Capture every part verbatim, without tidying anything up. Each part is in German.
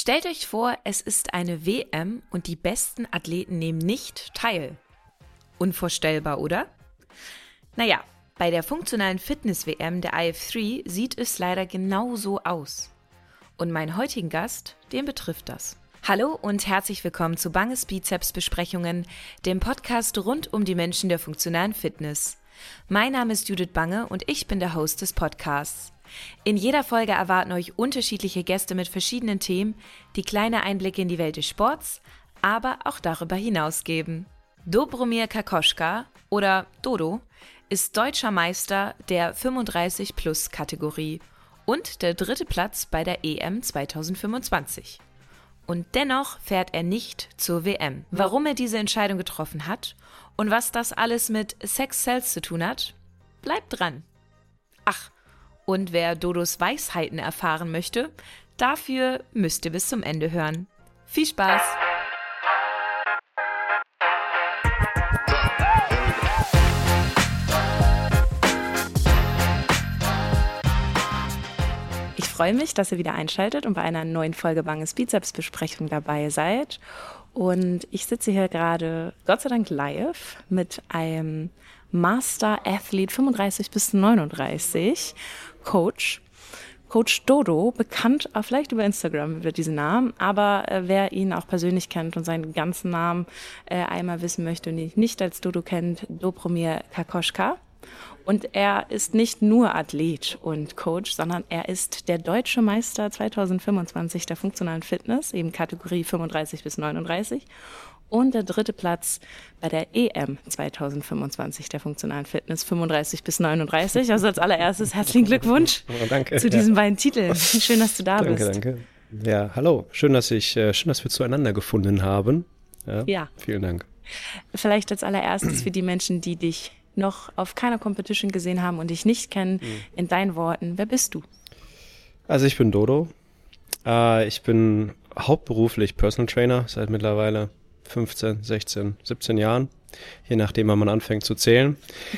Stellt euch vor, es ist eine W M und die besten Athleten nehmen nicht teil. Unvorstellbar, oder? Naja, bei der funktionalen Fitness-W M der I F drei sieht es leider genau so aus. Und meinen heutigen Gast, den betrifft das. Hallo und herzlich willkommen zu Banges Bizeps-Besprechungen, dem Podcast rund um die Menschen der funktionalen Fitness. Mein Name ist Judith Bange und ich bin der Host des Podcasts. In jeder Folge erwarten euch unterschiedliche Gäste mit verschiedenen Themen, die kleine Einblicke in die Welt des Sports, aber auch darüber hinaus geben. Dobromir Kakoschka oder Dodo ist deutscher Meister der fünfunddreißig Plus Kategorie und der dritte Platz bei der E M zwanzig fünfundzwanzig. Und dennoch fährt er nicht zur W M. Warum er diese Entscheidung getroffen hat und was das alles mit Sex Sells zu tun hat, bleibt dran. Ach, und wer Dodos Weisheiten erfahren möchte, dafür müsst ihr bis zum Ende hören. Viel Spaß! Ich freue mich, dass ihr wieder einschaltet und bei einer neuen Folge Banges Bizeps-Besprechung dabei seid. Und ich sitze hier gerade, Gott sei Dank, live mit einem Master Athlete fünfunddreißig bis neununddreißig Coach. Coach Dodo, bekannt vielleicht über Instagram über diesen Namen, aber äh, wer ihn auch persönlich kennt und seinen ganzen Namen äh, einmal wissen möchte und ihn nicht als Dodo kennt, Dobromir Kakoschka. Und er ist nicht nur Athlet und Coach, sondern er ist der deutsche Meister zwanzig fünfundzwanzig der funktionalen Fitness, eben Kategorie fünfunddreißig bis neununddreißig. Und der dritte Platz bei der E M zwanzig fünfundzwanzig der funktionalen Fitness, fünfunddreißig bis neununddreißig. Also als allererstes herzlichen Glückwunsch oh, danke, zu diesen ja. beiden Titeln. Schön, dass du da danke, bist. Danke, danke. Ja, hallo. Schön, dass ich, schön, dass wir zueinander gefunden haben. Ja. ja. Vielen Dank. Vielleicht als allererstes für die Menschen, die dich noch auf keiner Competition gesehen haben und dich nicht kennen, mhm. in deinen Worten, wer bist du? Also ich bin Dodo. Äh, ich bin hauptberuflich Personal Trainer seit mittlerweile fünfzehn, sechzehn, siebzehn Jahren, je nachdem, wann man anfängt zu zählen.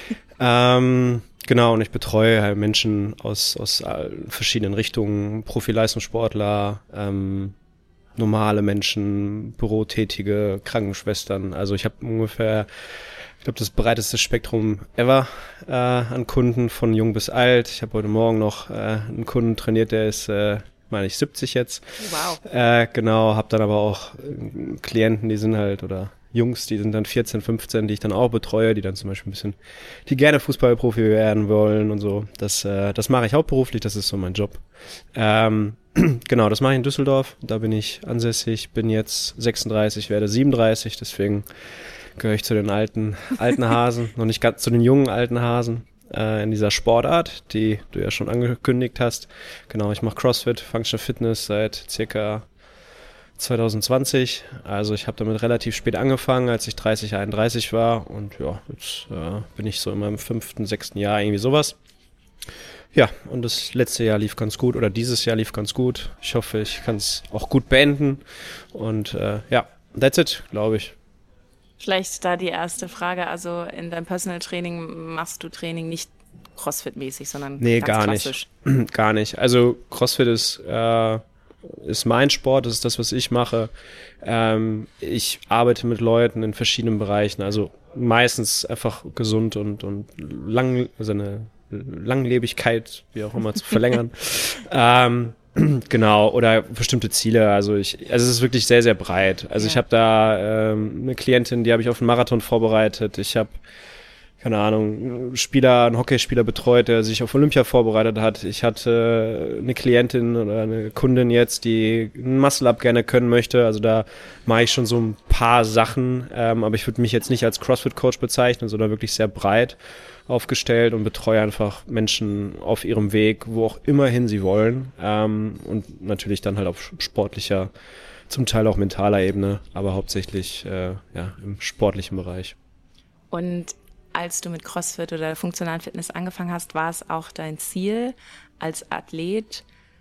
ähm, genau, und ich betreue halt Menschen aus, aus verschiedenen Richtungen, Profi-Leistungssportler, ähm, normale Menschen, Bürotätige, Krankenschwestern. Also ich habe ungefähr, ich glaube, das breiteste Spektrum ever äh, an Kunden, von jung bis alt. Ich habe heute Morgen noch äh, einen Kunden trainiert, der ist äh, meine ich siebzig jetzt. Wow. Äh, genau, habe dann aber auch äh, Klienten, die sind halt, oder Jungs, die sind dann vierzehn, fünfzehn, die ich dann auch betreue, die dann zum Beispiel ein bisschen, die gerne Fußballprofi werden wollen und so. Das, äh, das mache ich hauptberuflich, das ist so mein Job. Ähm, genau, das mache ich in Düsseldorf, da bin ich ansässig, bin jetzt sechsunddreißig, werde siebenunddreißig, deswegen gehöre ich zu den alten, alten Hasen, noch nicht ganz zu den jungen alten Hasen. In dieser Sportart, die du ja schon angekündigt hast. Genau, ich mache CrossFit, Functional Fitness seit circa zwanzig zwanzig. Also ich habe damit relativ spät angefangen, als ich dreißig, einunddreißig war. Und ja, jetzt äh, bin ich so in meinem fünften, sechsten Jahr, irgendwie sowas. Ja, und das letzte Jahr lief ganz gut oder dieses Jahr lief ganz gut. Ich hoffe, ich kann es auch gut beenden. Und äh, ja, that's it, glaube ich. Vielleicht da die erste Frage, also in deinem Personal Training machst du Training nicht CrossFit-mäßig, sondern nee, ganz gar klassisch? nicht, gar nicht. Also CrossFit ist, äh, ist mein Sport, das ist das, was ich mache. Ähm, ich arbeite mit Leuten in verschiedenen Bereichen, also meistens einfach gesund und, und lang, also eine Langlebigkeit, wie auch immer, zu verlängern. ähm, Genau, oder bestimmte Ziele. Also ich, also es ist wirklich sehr, sehr breit. Also ja. Ich habe da ähm, eine Klientin, die habe ich auf einen Marathon vorbereitet. Ich habe, keine Ahnung, einen Spieler, einen Hockeyspieler betreut, der sich auf Olympia vorbereitet hat. Ich hatte eine Klientin oder eine Kundin jetzt, die ein Muscle-Up gerne können möchte. Also da mache ich schon so ein paar Sachen. Ähm, aber ich würde mich jetzt nicht als CrossFit-Coach bezeichnen, sondern wirklich sehr breit aufgestellt und betreue einfach Menschen auf ihrem Weg, wo auch immerhin sie wollen, ähm, und natürlich dann halt auf sportlicher, zum Teil auch mentaler Ebene, aber hauptsächlich äh, ja, im sportlichen Bereich. Und als du mit CrossFit oder der funktionalen Fitness angefangen hast, war es auch dein Ziel als Athlet,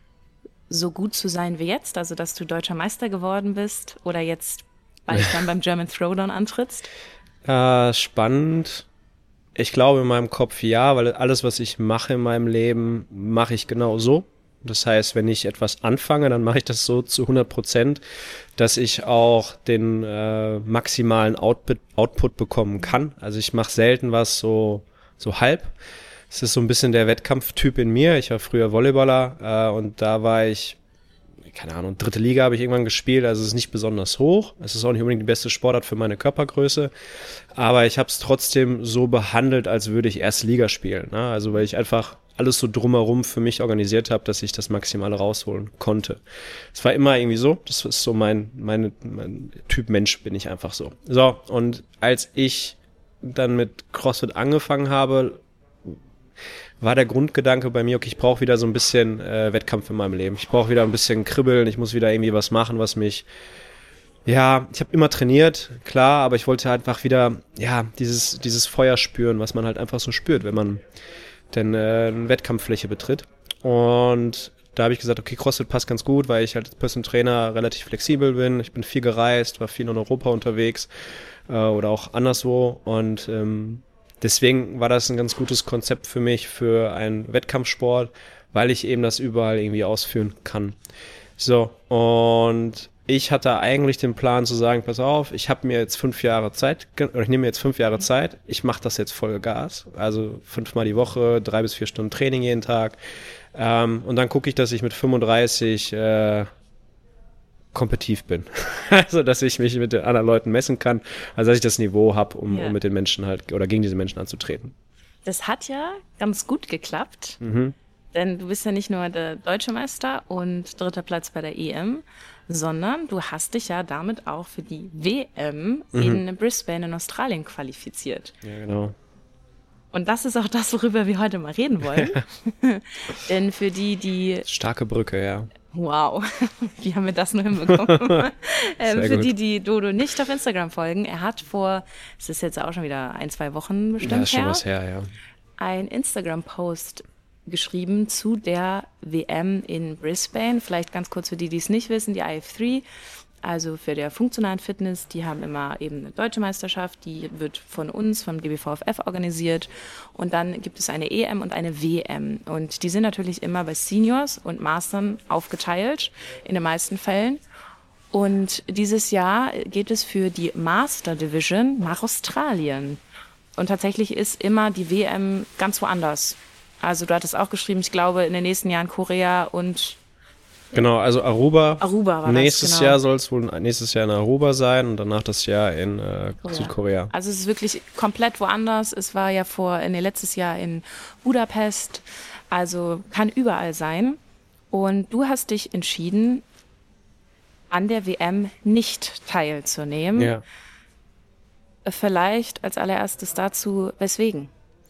so gut zu sein wie jetzt, also dass du deutscher Meister geworden bist oder jetzt bald dann beim German Throwdown antrittst? Äh, spannend. Ich glaube in meinem Kopf ja, weil alles, was ich mache in meinem Leben, mache ich genau so. Das heißt, wenn ich etwas anfange, dann mache ich das so zu hundert Prozent, dass ich auch den äh, maximalen Output, Output bekommen kann. Also ich mache selten was so, so halb. Es ist so ein bisschen der Wettkampftyp in mir. Ich war früher Volleyballer äh, und da war ich, keine Ahnung, dritte Liga habe ich irgendwann gespielt, also es ist nicht besonders hoch. Es ist auch nicht unbedingt die beste Sportart für meine Körpergröße, aber ich habe es trotzdem so behandelt, als würde ich erste Liga spielen. Ne? Also weil ich einfach alles so drumherum für mich organisiert habe, dass ich das Maximale rausholen konnte. Es war immer irgendwie so, das ist so mein, meine, mein Typ Mensch, bin ich einfach so. So, und als ich dann mit CrossFit angefangen habe, war der Grundgedanke bei mir, okay, ich brauche wieder so ein bisschen äh, Wettkampf in meinem Leben. Ich brauche wieder ein bisschen Kribbeln, ich muss wieder irgendwie was machen, was mich, ja, ich habe immer trainiert, klar, aber ich wollte einfach wieder, ja, dieses dieses Feuer spüren, was man halt einfach so spürt, wenn man denn äh, eine Wettkampffläche betritt. Und da habe ich gesagt, okay, CrossFit passt ganz gut, weil ich halt als Personal Trainer relativ flexibel bin. Ich bin viel gereist, war viel in Europa unterwegs äh, oder auch anderswo und ähm, deswegen war das ein ganz gutes Konzept für mich, für einen Wettkampfsport, weil ich eben das überall irgendwie ausführen kann. So, und ich hatte eigentlich den Plan zu sagen, pass auf, ich habe mir jetzt fünf Jahre Zeit, oder ich nehme mir jetzt fünf Jahre Zeit, ich mache das jetzt voll Gas, also fünfmal die Woche, drei bis vier Stunden Training jeden Tag. Ähm, und dann gucke ich, dass ich mit fünfunddreißig äh, kompetitiv bin. Also, dass ich mich mit den anderen Leuten messen kann, also dass ich das Niveau habe, um, ja. um mit den Menschen halt oder gegen diese Menschen anzutreten. Das hat ja ganz gut geklappt, Mhm. denn du bist ja nicht nur der Deutsche Meister und dritter Platz bei der E M, sondern du hast dich ja damit auch für die W M Mhm. in Brisbane in Australien qualifiziert. Ja, genau. Und das ist auch das, worüber wir heute mal reden wollen. Denn für die, die... Starke Brücke, ja. Wow, wie haben wir das nur hinbekommen? ähm, für gut. die, die Dodo nicht auf Instagram folgen, er hat vor, es ist jetzt auch schon wieder ein, zwei Wochen bestimmt Ja, ist schon her, was her, ja. ein Instagram-Post geschrieben zu der W M in Brisbane. Vielleicht ganz kurz für die, die es nicht wissen, die I F drei, also für der funktionalen Fitness, die haben immer eben eine deutsche Meisterschaft, die wird von uns, vom D B V F F organisiert und dann gibt es eine E M und eine W M und die sind natürlich immer bei Seniors und Mastern aufgeteilt, in den meisten Fällen. Und dieses Jahr geht es für die Master Division nach Australien. Und tatsächlich ist immer die W M ganz woanders. Also du hattest auch geschrieben, ich glaube in den nächsten Jahren Korea und Genau, also Aruba. Aruba war Nächstes das, genau. Jahr soll es wohl nächstes Jahr in Aruba sein und danach das Jahr in äh, Korea. Südkorea. Also es ist wirklich komplett woanders. Es war ja vor, nee, letztes Jahr in Budapest. Also kann überall sein. Und du hast dich entschieden, an der W M nicht teilzunehmen. Ja. Vielleicht als allererstes dazu, weswegen?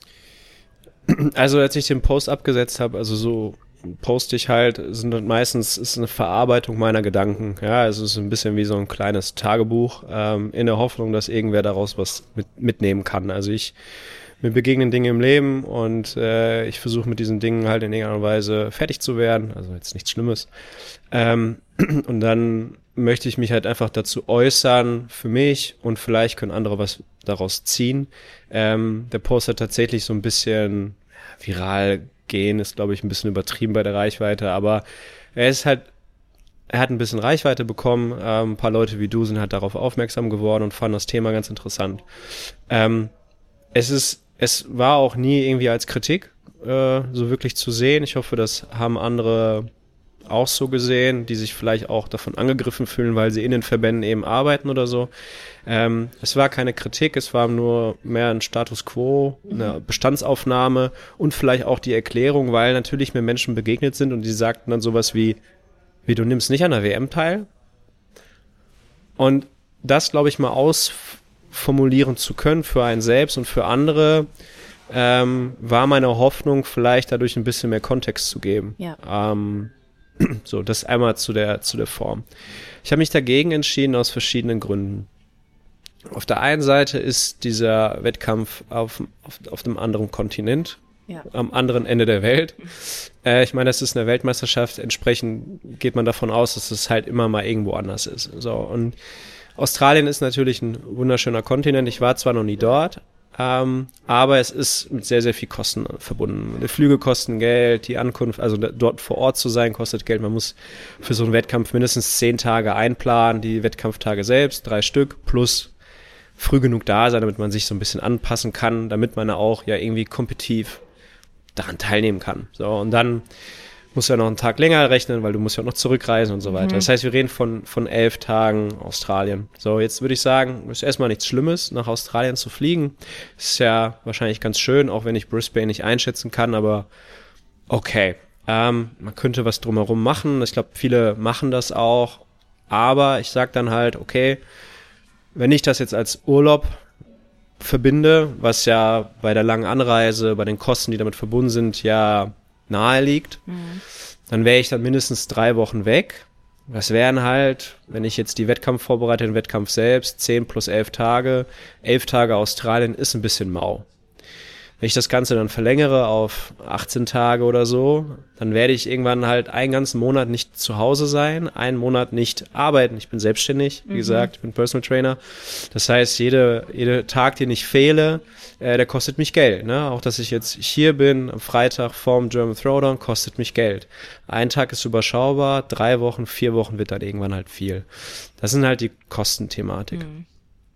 Also als ich den Post abgesetzt habe, also so poste ich halt, sind halt meistens ist eine Verarbeitung meiner Gedanken. Ja, also es ist ein bisschen wie so ein kleines Tagebuch, ähm, in der Hoffnung, dass irgendwer daraus was mit, mitnehmen kann. Also ich, mir begegnen Dinge im Leben und äh, ich versuche mit diesen Dingen halt in irgendeiner Weise fertig zu werden. Also jetzt nichts Schlimmes. Ähm, und dann möchte ich mich halt einfach dazu äußern für mich und vielleicht können andere was daraus ziehen. Ähm, der Post hat tatsächlich so ein bisschen viral gehen, ist glaube ich ein bisschen übertrieben bei der Reichweite, aber er ist halt, er hat ein bisschen Reichweite bekommen, ähm, ein paar Leute wie du sind halt darauf aufmerksam geworden und fanden das Thema ganz interessant. Ähm, es ist, es war auch nie irgendwie als Kritik äh, so wirklich zu sehen. Ich hoffe, das haben andere auch so gesehen, die sich vielleicht auch davon angegriffen fühlen, weil sie in den Verbänden eben arbeiten oder so. Ähm, es war keine Kritik, es war nur mehr ein Status Quo, eine Bestandsaufnahme und vielleicht auch die Erklärung, weil natürlich mir Menschen begegnet sind und die sagten dann sowas wie, wie du nimmst nicht an der W M teil. Und das, glaube ich, mal ausformulieren zu können für einen selbst und für andere, ähm, war meine Hoffnung, vielleicht dadurch ein bisschen mehr Kontext zu geben. Ja. Ähm, So, das einmal zu der, zu der Form. Ich habe mich dagegen entschieden aus verschiedenen Gründen. Auf der einen Seite ist dieser Wettkampf auf, auf, auf einem anderen Kontinent, Ja. am anderen Ende der Welt. Äh, ich meine, das ist eine Weltmeisterschaft, entsprechend geht man davon aus, dass es halt immer mal irgendwo anders ist. So, und Australien ist natürlich ein wunderschöner Kontinent. Ich war zwar noch nie dort, Ähm, aber es ist mit sehr, sehr viel Kosten verbunden. Die Flüge kosten Geld, die Ankunft, also dort vor Ort zu sein, kostet Geld. Man muss für so einen Wettkampf mindestens zehn Tage einplanen, die Wettkampftage selbst, drei Stück, plus früh genug da sein, damit man sich so ein bisschen anpassen kann, damit man auch ja irgendwie kompetitiv daran teilnehmen kann. So, und dann musst du ja noch einen Tag länger rechnen, weil du musst ja auch noch zurückreisen und so weiter. Mhm. Das heißt, wir reden von, von elf Tagen Australien. So, jetzt würde ich sagen, ist erstmal nichts Schlimmes, nach Australien zu fliegen. Ist ja wahrscheinlich ganz schön, auch wenn ich Brisbane nicht einschätzen kann, aber okay. Ähm, man könnte was drumherum machen. Ich glaube, viele machen das auch. Aber ich sag dann halt, okay, wenn ich das jetzt als Urlaub verbinde, was ja bei der langen Anreise, bei den Kosten, die damit verbunden sind, ja nahe liegt, mhm. dann wäre ich dann mindestens drei Wochen weg. Das wären halt, wenn ich jetzt die Wettkampf vorbereite, den Wettkampf selbst, zehn plus elf Tage. elf Tage Australien ist ein bisschen mau. Wenn ich das Ganze dann verlängere auf achtzehn Tage oder so, dann werde ich irgendwann halt einen ganzen Monat nicht zu Hause sein, einen Monat nicht arbeiten. Ich bin selbstständig, wie mhm. gesagt, ich bin Personal Trainer. Das heißt, jede, jede Tag, den ich fehle, äh, der kostet mich Geld. Ne? Auch, dass ich jetzt hier bin, am Freitag vorm German Throwdown, kostet mich Geld. Ein Tag ist überschaubar, drei Wochen, vier Wochen wird dann irgendwann halt viel. Das sind halt die Kostenthematik. Mhm.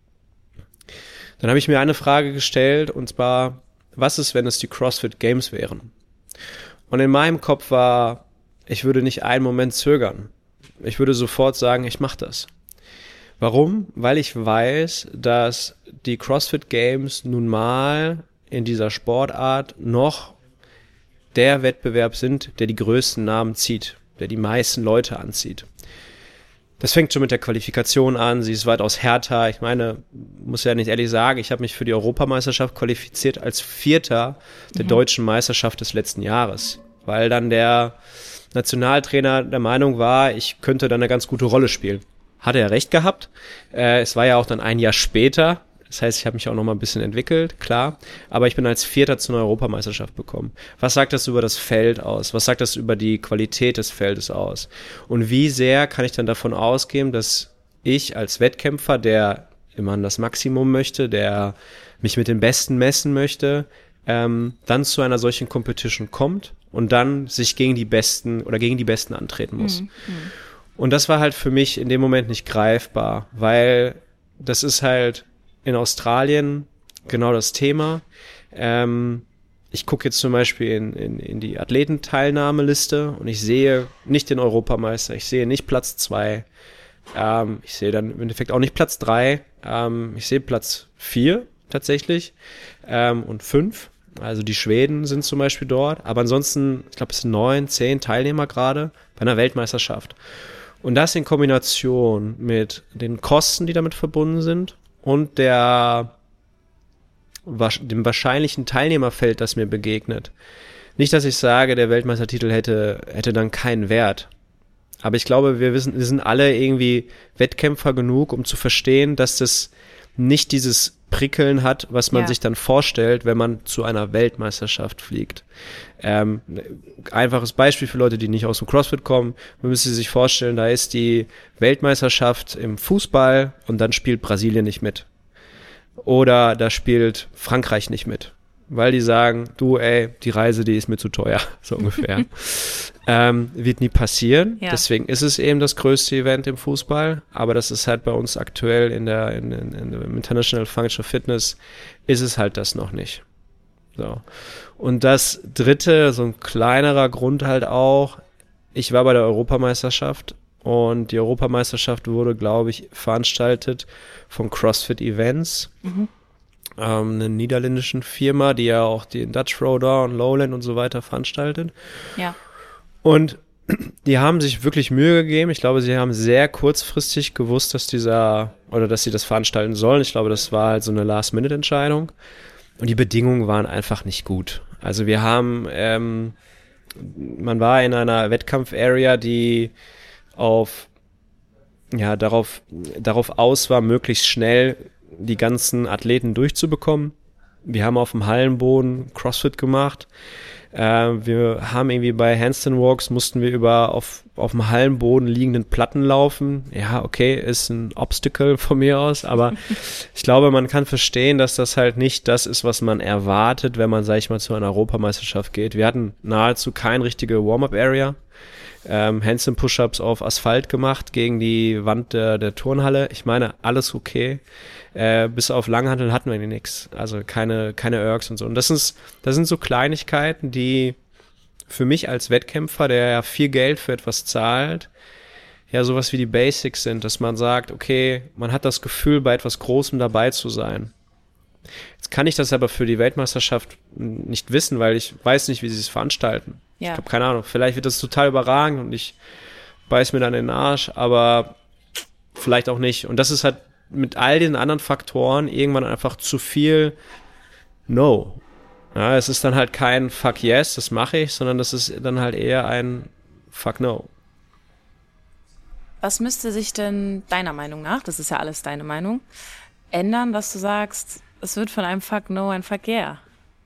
Dann habe ich mir eine Frage gestellt, und zwar, was ist, wenn es die CrossFit Games wären? Und in meinem Kopf war, ich würde nicht einen Moment zögern. Ich würde sofort sagen, ich mache das. Warum? Weil ich weiß, dass die CrossFit Games nun mal in dieser Sportart noch der Wettbewerb sind, der die größten Namen zieht, der die meisten Leute anzieht. Das fängt schon mit der Qualifikation an, sie ist weitaus härter. Ich meine, muss ja nicht ehrlich sagen, ich habe mich für die Europameisterschaft qualifiziert als Vierter der mhm. deutschen Meisterschaft des letzten Jahres, weil dann der Nationaltrainer der Meinung war, ich könnte dann eine ganz gute Rolle spielen. Hat er recht gehabt. Äh, es war ja auch dann ein Jahr später. Das heißt, ich habe mich auch noch mal ein bisschen entwickelt, klar. Aber ich bin als Vierter zu einer Europameisterschaft gekommen. Was sagt das über das Feld aus? Was sagt das über die Qualität des Feldes aus? Und wie sehr kann ich dann davon ausgehen, dass ich als Wettkämpfer, der immer an das Maximum möchte, der mich mit den Besten messen möchte, ähm, dann zu einer solchen Competition kommt und dann sich gegen die Besten oder gegen die Besten antreten muss. Mhm. Und das war halt für mich in dem Moment nicht greifbar, weil das ist halt in Australien genau das Thema. Ähm, ich gucke jetzt zum Beispiel in, in, in die Athletenteilnahmeliste und ich sehe nicht den Europameister, ich sehe nicht Platz zwei, ähm, ich sehe dann im Endeffekt auch nicht Platz drei, ähm, ich sehe Platz vier tatsächlich ähm, und fünf. Also die Schweden sind zum Beispiel dort, aber ansonsten, ich glaube, es sind neun, zehn Teilnehmer gerade bei einer Weltmeisterschaft. Und das in Kombination mit den Kosten, die damit verbunden sind, und der dem wahrscheinlichen Teilnehmerfeld, das mir begegnet. Nicht, dass ich sage, der Weltmeistertitel hätte hätte dann keinen Wert. Aber ich glaube, wir wissen, wir sind alle irgendwie Wettkämpfer genug, um zu verstehen, dass das nicht dieses Prickeln hat, was man ja. sich dann vorstellt, wenn man zu einer Weltmeisterschaft fliegt. Ähm, einfaches Beispiel für Leute, die nicht aus dem CrossFit kommen. Man müsste sich vorstellen, da ist die Weltmeisterschaft im Fußball und dann spielt Brasilien nicht mit. Oder da spielt Frankreich nicht mit. Weil die sagen, du ey, die Reise, die ist mir zu teuer, so ungefähr. ähm, wird nie passieren. Ja. Deswegen ist es eben das größte Event im Fußball. Aber das ist halt bei uns aktuell in der in, in, in, im International Functional Fitness ist es halt das noch nicht. So. Und das dritte, so ein kleinerer Grund halt auch, ich war bei der Europameisterschaft und die Europameisterschaft wurde, glaube ich, veranstaltet von CrossFit Events. Mhm. Ähm, eine niederländischen Firma, die ja auch den Dutch Throwdown, Lowland und so weiter veranstaltet. Ja. Und die haben sich wirklich Mühe gegeben. Ich glaube, sie haben sehr kurzfristig gewusst, dass dieser, oder dass sie das veranstalten sollen. Ich glaube, das war halt so eine Last-Minute-Entscheidung. Und die Bedingungen waren einfach nicht gut. Also wir haben, ähm, man war in einer Wettkampf-Area, die auf, ja, darauf, darauf aus war, möglichst schnell die ganzen Athleten durchzubekommen. Wir haben auf dem Hallenboden CrossFit gemacht. Äh, wir haben irgendwie bei Handstand Walks mussten wir über auf, auf dem Hallenboden liegenden Platten laufen. Ja, okay, ist ein Obstacle von mir aus, aber ich glaube, man kann verstehen, dass das halt nicht das ist, was man erwartet, wenn man, sag ich mal, zu einer Europameisterschaft geht. Wir hatten nahezu keine richtige Warm-Up-Area. Ähm, Handstand Push-Ups auf Asphalt gemacht gegen die Wand der, der Turnhalle. Ich meine, alles okay. Äh, bis auf Langhanteln hatten wir nichts. Also keine, keine Ergs und so. Und das ist, das sind so Kleinigkeiten, die für mich als Wettkämpfer, der ja viel Geld für etwas zahlt, ja sowas wie die Basics sind, dass man sagt, okay, man hat das Gefühl, bei etwas Großem dabei zu sein. Jetzt kann ich das aber für die Weltmeisterschaft nicht wissen, weil ich weiß nicht, wie sie es veranstalten. Ja. Ich habe keine Ahnung, vielleicht wird das total überragend und ich beiß mir dann in den Arsch, aber vielleicht auch nicht. Und das ist halt mit all den anderen Faktoren irgendwann einfach zu viel No. Ja, es ist dann halt kein Fuck yes, das mache ich, sondern das ist dann halt eher ein Fuck no. Was müsste sich denn deiner Meinung nach, das ist ja alles deine Meinung, ändern, dass du sagst, es wird von einem Fuck no ein Fuck yeah?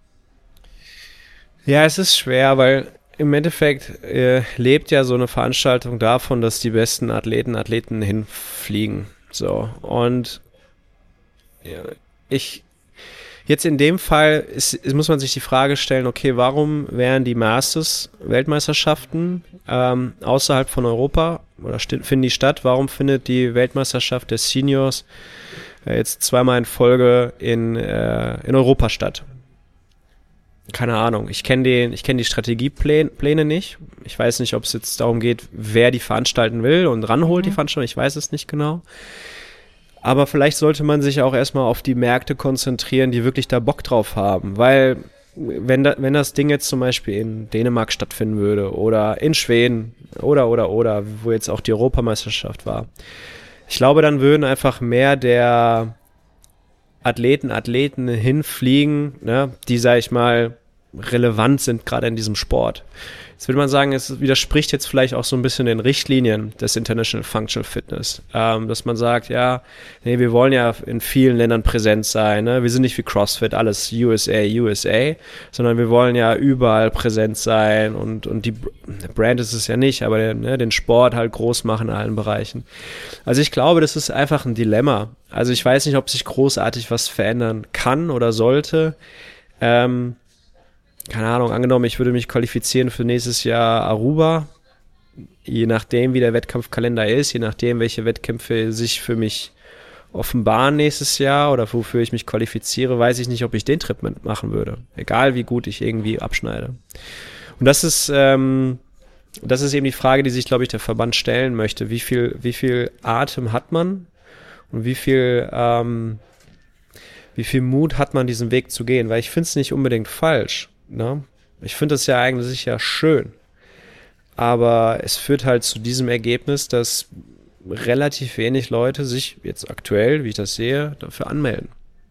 Ja, es ist schwer, weil im Endeffekt äh, lebt ja so eine Veranstaltung davon, dass die besten Athleten, Athleten hinfliegen. So, und ja, ich jetzt in dem Fall ist, ist, muss man sich die Frage stellen, okay, warum wären die Masters-Weltmeisterschaften ähm, außerhalb von Europa oder st- finden die statt? Warum findet die Weltmeisterschaft der Seniors äh, jetzt zweimal in Folge in, äh, in Europa statt? Keine Ahnung, ich kenne die, ich kenn die Strategiepläne nicht. Ich weiß nicht, ob es jetzt darum geht, wer die veranstalten will und ranholt mhm. die Veranstaltung. Ich weiß es nicht genau. Aber vielleicht sollte man sich auch erstmal auf die Märkte konzentrieren, die wirklich da Bock drauf haben. Weil wenn, da, wenn das Ding jetzt zum Beispiel in Dänemark stattfinden würde oder in Schweden oder, oder, oder, wo jetzt auch die Europameisterschaft war. Ich glaube, dann würden einfach mehr der Athleten, Athleten hinfliegen, ne, die, sag ich mal, relevant sind gerade in diesem Sport. Jetzt würde man sagen, es widerspricht jetzt vielleicht auch so ein bisschen den Richtlinien des International Functional Fitness, ähm, dass man sagt, ja, nee, wir wollen ja in vielen Ländern präsent sein, ne? Wir sind nicht wie CrossFit, alles U S A, U S A, sondern wir wollen ja überall präsent sein und, und die Brand ist es ja nicht, aber ne, den Sport halt groß machen in allen Bereichen. Also ich glaube, das ist einfach ein Dilemma. Also ich weiß nicht, ob sich großartig was verändern kann oder sollte. Ähm, keine Ahnung, angenommen, ich würde mich qualifizieren für nächstes Jahr Aruba, je nachdem, wie der Wettkampfkalender ist, je nachdem, welche Wettkämpfe sich für mich offenbaren nächstes Jahr oder wofür ich mich qualifiziere, weiß ich nicht, ob ich den Trip mitmachen würde. Egal, wie gut ich irgendwie abschneide. Und das ist, ähm, das ist eben die Frage, die sich, glaube ich, der Verband stellen möchte. Wie viel, wie viel Atem hat man und wie viel, ähm, wie viel Mut hat man, diesen Weg zu gehen? Weil ich finde es nicht unbedingt falsch. Ne? Ich finde das ja eigentlich ja schön. Aber es führt halt zu diesem Ergebnis, dass relativ wenig Leute sich jetzt aktuell, wie ich das sehe, dafür anmelden.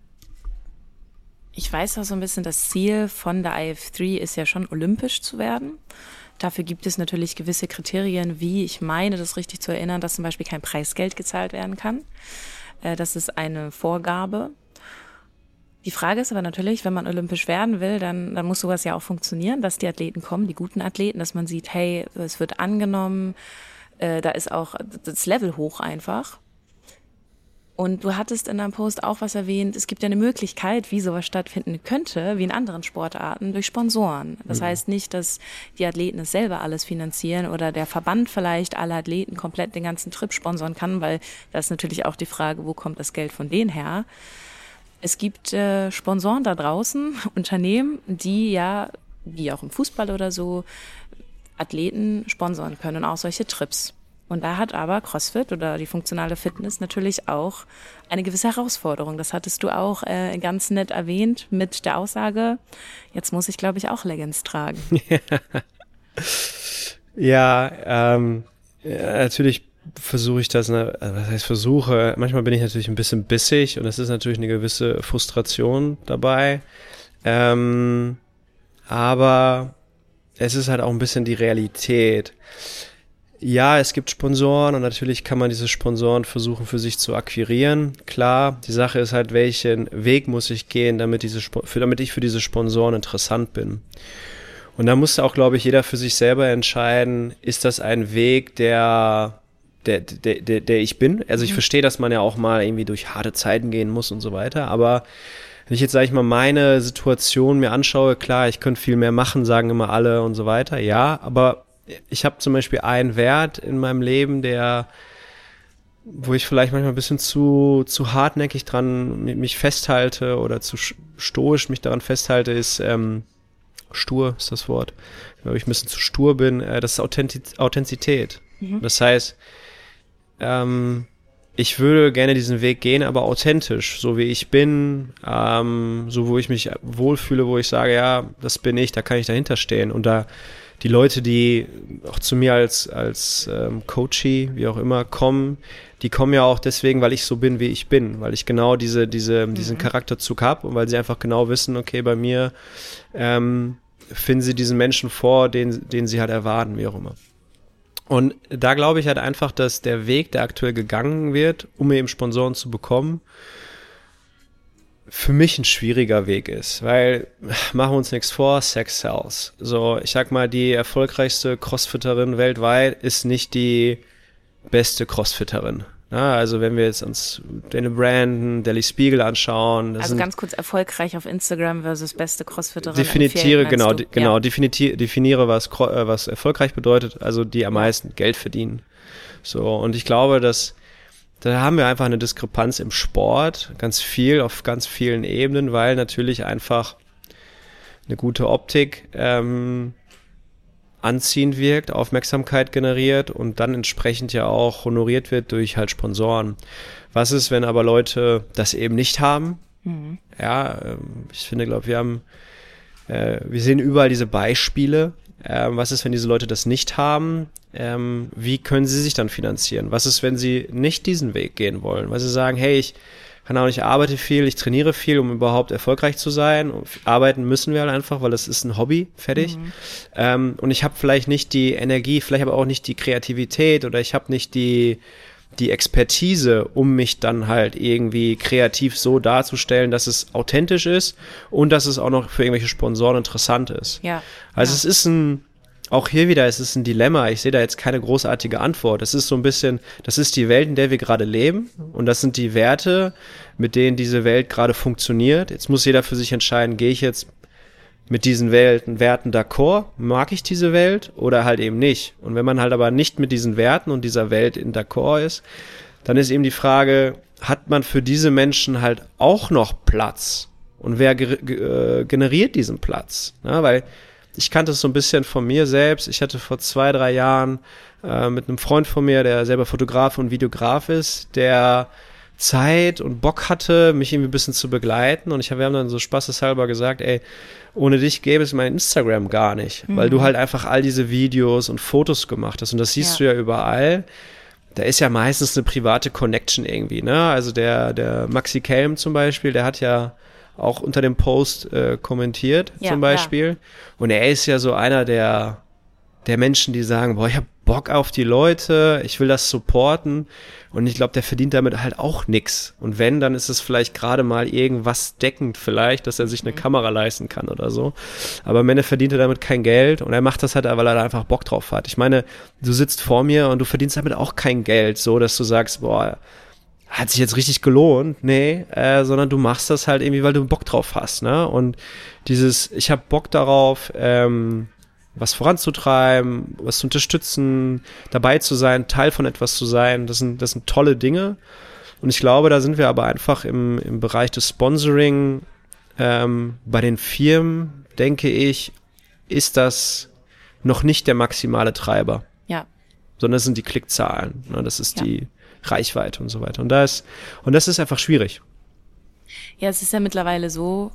Ich weiß auch so ein bisschen, das Ziel von der I F drei ist ja schon, olympisch zu werden. Dafür gibt es natürlich gewisse Kriterien, wie, ich meine, das richtig zu erinnern, dass zum Beispiel kein Preisgeld gezahlt werden kann. Das ist eine Vorgabe. Die Frage ist aber natürlich, wenn man olympisch werden will, dann, dann muss sowas ja auch funktionieren, dass die Athleten kommen, die guten Athleten, dass man sieht, hey, es wird angenommen, äh, da ist auch das Level hoch einfach. Und du hattest in deinem Post auch was erwähnt, es gibt ja eine Möglichkeit, wie sowas stattfinden könnte, wie in anderen Sportarten, durch Sponsoren. Das mhm. heißt nicht, dass die Athleten es selber alles finanzieren oder der Verband vielleicht alle Athleten komplett den ganzen Trip sponsoren kann, weil das ist natürlich auch die Frage, wo kommt das Geld von denen her? Es gibt äh, Sponsoren da draußen, Unternehmen, die ja, wie auch im Fußball oder so, Athleten sponsoren können, auch solche Trips. Und da hat aber CrossFit oder die funktionale Fitness natürlich auch eine gewisse Herausforderung. Das hattest du auch äh, ganz nett erwähnt mit der Aussage, jetzt muss ich, glaube ich, auch Leggings tragen. ja, ähm, ja, natürlich versuche ich das, ne, was heißt versuche, manchmal bin ich natürlich ein bisschen bissig und es ist natürlich eine gewisse Frustration dabei, ähm, aber es ist halt auch ein bisschen die Realität. Ja, es gibt Sponsoren und natürlich kann man diese Sponsoren versuchen für sich zu akquirieren. Klar, die Sache ist halt, welchen Weg muss ich gehen, damit diese für, damit ich für diese Sponsoren interessant bin. Und da muss auch, glaube ich, jeder für sich selber entscheiden, ist das ein Weg, der, der, der, der, der ich bin? Also ich mhm. verstehe, dass man ja auch mal irgendwie durch harte Zeiten gehen muss und so weiter, aber wenn ich jetzt, sage ich mal, meine Situation mir anschaue, klar, ich könnte viel mehr machen, sagen immer alle und so weiter, ja, aber ich habe zum Beispiel einen Wert in meinem Leben, der, wo ich vielleicht manchmal ein bisschen zu, zu hartnäckig dran mich festhalte oder zu stoisch mich daran festhalte, ist, ähm, stur ist das Wort, wenn ich ein bisschen zu stur bin, äh, das ist Authentiz- Authentizität. Mhm. Das heißt, ähm, ich würde gerne diesen Weg gehen, aber authentisch, so wie ich bin, ähm, so wo ich mich wohlfühle, wo ich sage, ja, das bin ich, da kann ich dahinter stehen. Und da die Leute, die auch zu mir als als ähm, Coachie, wie auch immer, kommen, die kommen ja auch deswegen, weil ich so bin, wie ich bin, weil ich genau diese diese mhm. diesen Charakterzug habe und weil sie einfach genau wissen, okay, bei mir ähm, finden sie diesen Menschen vor, den den sie halt erwarten, wie auch immer. Und da glaube ich halt einfach, dass der Weg, der aktuell gegangen wird, um eben Sponsoren zu bekommen, für mich ein schwieriger Weg ist, weil, machen wir uns nichts vor, Sex sells. So, ich sag mal, die erfolgreichste Crossfitterin weltweit ist nicht die beste Crossfitterin. Ja, also wenn wir jetzt uns Daniel Brandon, Daily Spiegel anschauen. Also ganz kurz, erfolgreich auf Instagram versus beste Crossfitterin. Definiere, genau, de, genau, ja. definiere, definiere was, äh, was erfolgreich bedeutet, also die am meisten Geld verdienen. So, und ich glaube, dass da haben wir einfach eine Diskrepanz im Sport, ganz viel, auf ganz vielen Ebenen, weil natürlich einfach eine gute Optik ähm, anziehend wirkt, Aufmerksamkeit generiert und dann entsprechend ja auch honoriert wird durch halt Sponsoren. Was ist, wenn aber Leute das eben nicht haben? Mhm. Ja, ich finde, glaube wir haben, äh, wir sehen überall diese Beispiele. Ähm, was ist, wenn diese Leute das nicht haben? Ähm, wie können sie sich dann finanzieren? Was ist, wenn sie nicht diesen Weg gehen wollen? Weil sie sagen, hey, ich kann auch nicht, arbeite viel, ich trainiere viel, um überhaupt erfolgreich zu sein. Und arbeiten müssen wir halt einfach, weil das ist ein Hobby, fertig. Mhm. Ähm, und ich habe vielleicht nicht die Energie, vielleicht aber auch nicht die Kreativität oder ich habe nicht die die Expertise, um mich dann halt irgendwie kreativ so darzustellen, dass es authentisch ist und dass es auch noch für irgendwelche Sponsoren interessant ist. Ja. Also ja. es ist ein, auch hier wieder, es ist ein Dilemma. Ich sehe da jetzt keine großartige Antwort. Es ist so ein bisschen, das ist die Welt, in der wir gerade leben und das sind die Werte, mit denen diese Welt gerade funktioniert. Jetzt muss jeder für sich entscheiden, gehe ich jetzt mit diesen Welten, Werten d'accord, mag ich diese Welt oder halt eben nicht. Und wenn man halt aber nicht mit diesen Werten und dieser Welt in d'accord ist, dann ist eben die Frage, hat man für diese Menschen halt auch noch Platz? Und wer ge- ge- generiert diesen Platz? Ja, weil ich kannte es so ein bisschen von mir selbst. Ich hatte vor zwei, drei Jahren äh, mit einem Freund von mir, der selber Fotograf und Videograf ist, der Zeit und Bock hatte, mich irgendwie ein bisschen zu begleiten. Und ich, wir haben dann so spaßeshalber gesagt, ey, ohne dich gäbe es mein Instagram gar nicht, mhm. weil du halt einfach all diese Videos und Fotos gemacht hast. Und das siehst ja. du ja überall. Da ist ja meistens eine private Connection irgendwie, ne? Also der, der Maxi Kelm zum Beispiel, der hat ja auch unter dem Post äh, kommentiert, ja, zum Beispiel. Ja. Und er ist ja so einer der, der Menschen, die sagen, boah, ich hab Bock auf die Leute, ich will das supporten. Und ich glaube, der verdient damit halt auch nix. Und wenn, dann ist es vielleicht gerade mal irgendwas deckend vielleicht, dass er sich eine mhm. Kamera leisten kann oder so. Aber am Ende verdient er damit kein Geld und er macht das halt, weil er da einfach Bock drauf hat. Ich meine, du sitzt vor mir und du verdienst damit auch kein Geld, so dass du sagst, boah, hat sich jetzt richtig gelohnt. Nee, äh, sondern du machst das halt irgendwie, weil du Bock drauf hast, ne? Und dieses, ich habe Bock darauf, ähm, was voranzutreiben, was zu unterstützen, dabei zu sein, Teil von etwas zu sein, das sind, das sind tolle Dinge. Und ich glaube, da sind wir aber einfach im, im Bereich des Sponsoring, ähm, bei den Firmen, denke ich, ist das noch nicht der maximale Treiber. Ja. Sondern das sind die Klickzahlen, ne? Das ist ja. die Reichweite und so weiter. Und da ist, und das ist einfach schwierig. Ja, es ist ja mittlerweile so,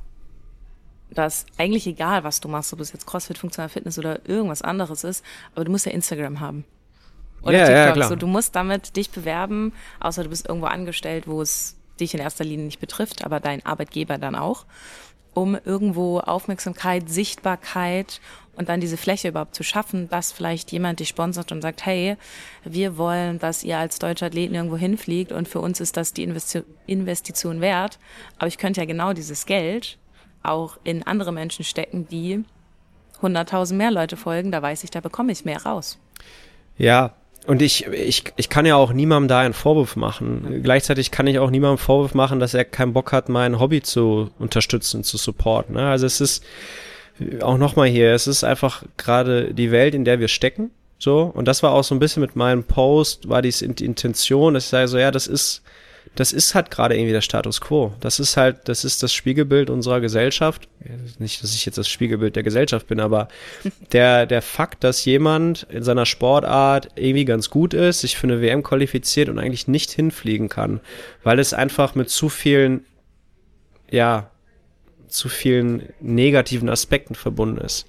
dass eigentlich egal, was du machst, ob es jetzt CrossFit, Funktional Fitness oder irgendwas anderes ist, aber du musst ja Instagram haben. Oder ja, TikTok. Ja, klar. So, du musst damit dich bewerben, außer du bist irgendwo angestellt, wo es dich in erster Linie nicht betrifft, aber dein Arbeitgeber dann auch, um irgendwo Aufmerksamkeit, Sichtbarkeit und dann diese Fläche überhaupt zu schaffen, dass vielleicht jemand dich sponsert und sagt, hey, wir wollen, dass ihr als deutscher Athleten irgendwo hinfliegt und für uns ist das die Investi- Investition wert, aber ich könnte ja genau dieses Geld auch in andere Menschen stecken, die hunderttausend mehr Leute folgen, da weiß ich, da bekomme ich mehr raus. Ja, und ich, ich, ich kann ja auch niemandem da einen Vorwurf machen. Gleichzeitig kann ich auch niemandem einen Vorwurf machen, dass er keinen Bock hat, mein Hobby zu unterstützen, zu supporten. Ne? Also es ist auch nochmal hier, es ist einfach gerade die Welt, in der wir stecken. So, und das war auch so ein bisschen mit meinem Post, war die Intention, dass ich sage so, ja, das ist, das ist halt gerade irgendwie der Status quo. Das ist halt, das ist das Spiegelbild unserer Gesellschaft. Nicht, dass ich jetzt das Spiegelbild der Gesellschaft bin, aber der, der Fakt, dass jemand in seiner Sportart irgendwie ganz gut ist, sich für eine W M qualifiziert und eigentlich nicht hinfliegen kann, weil es einfach mit zu vielen, ja, zu vielen negativen Aspekten verbunden ist.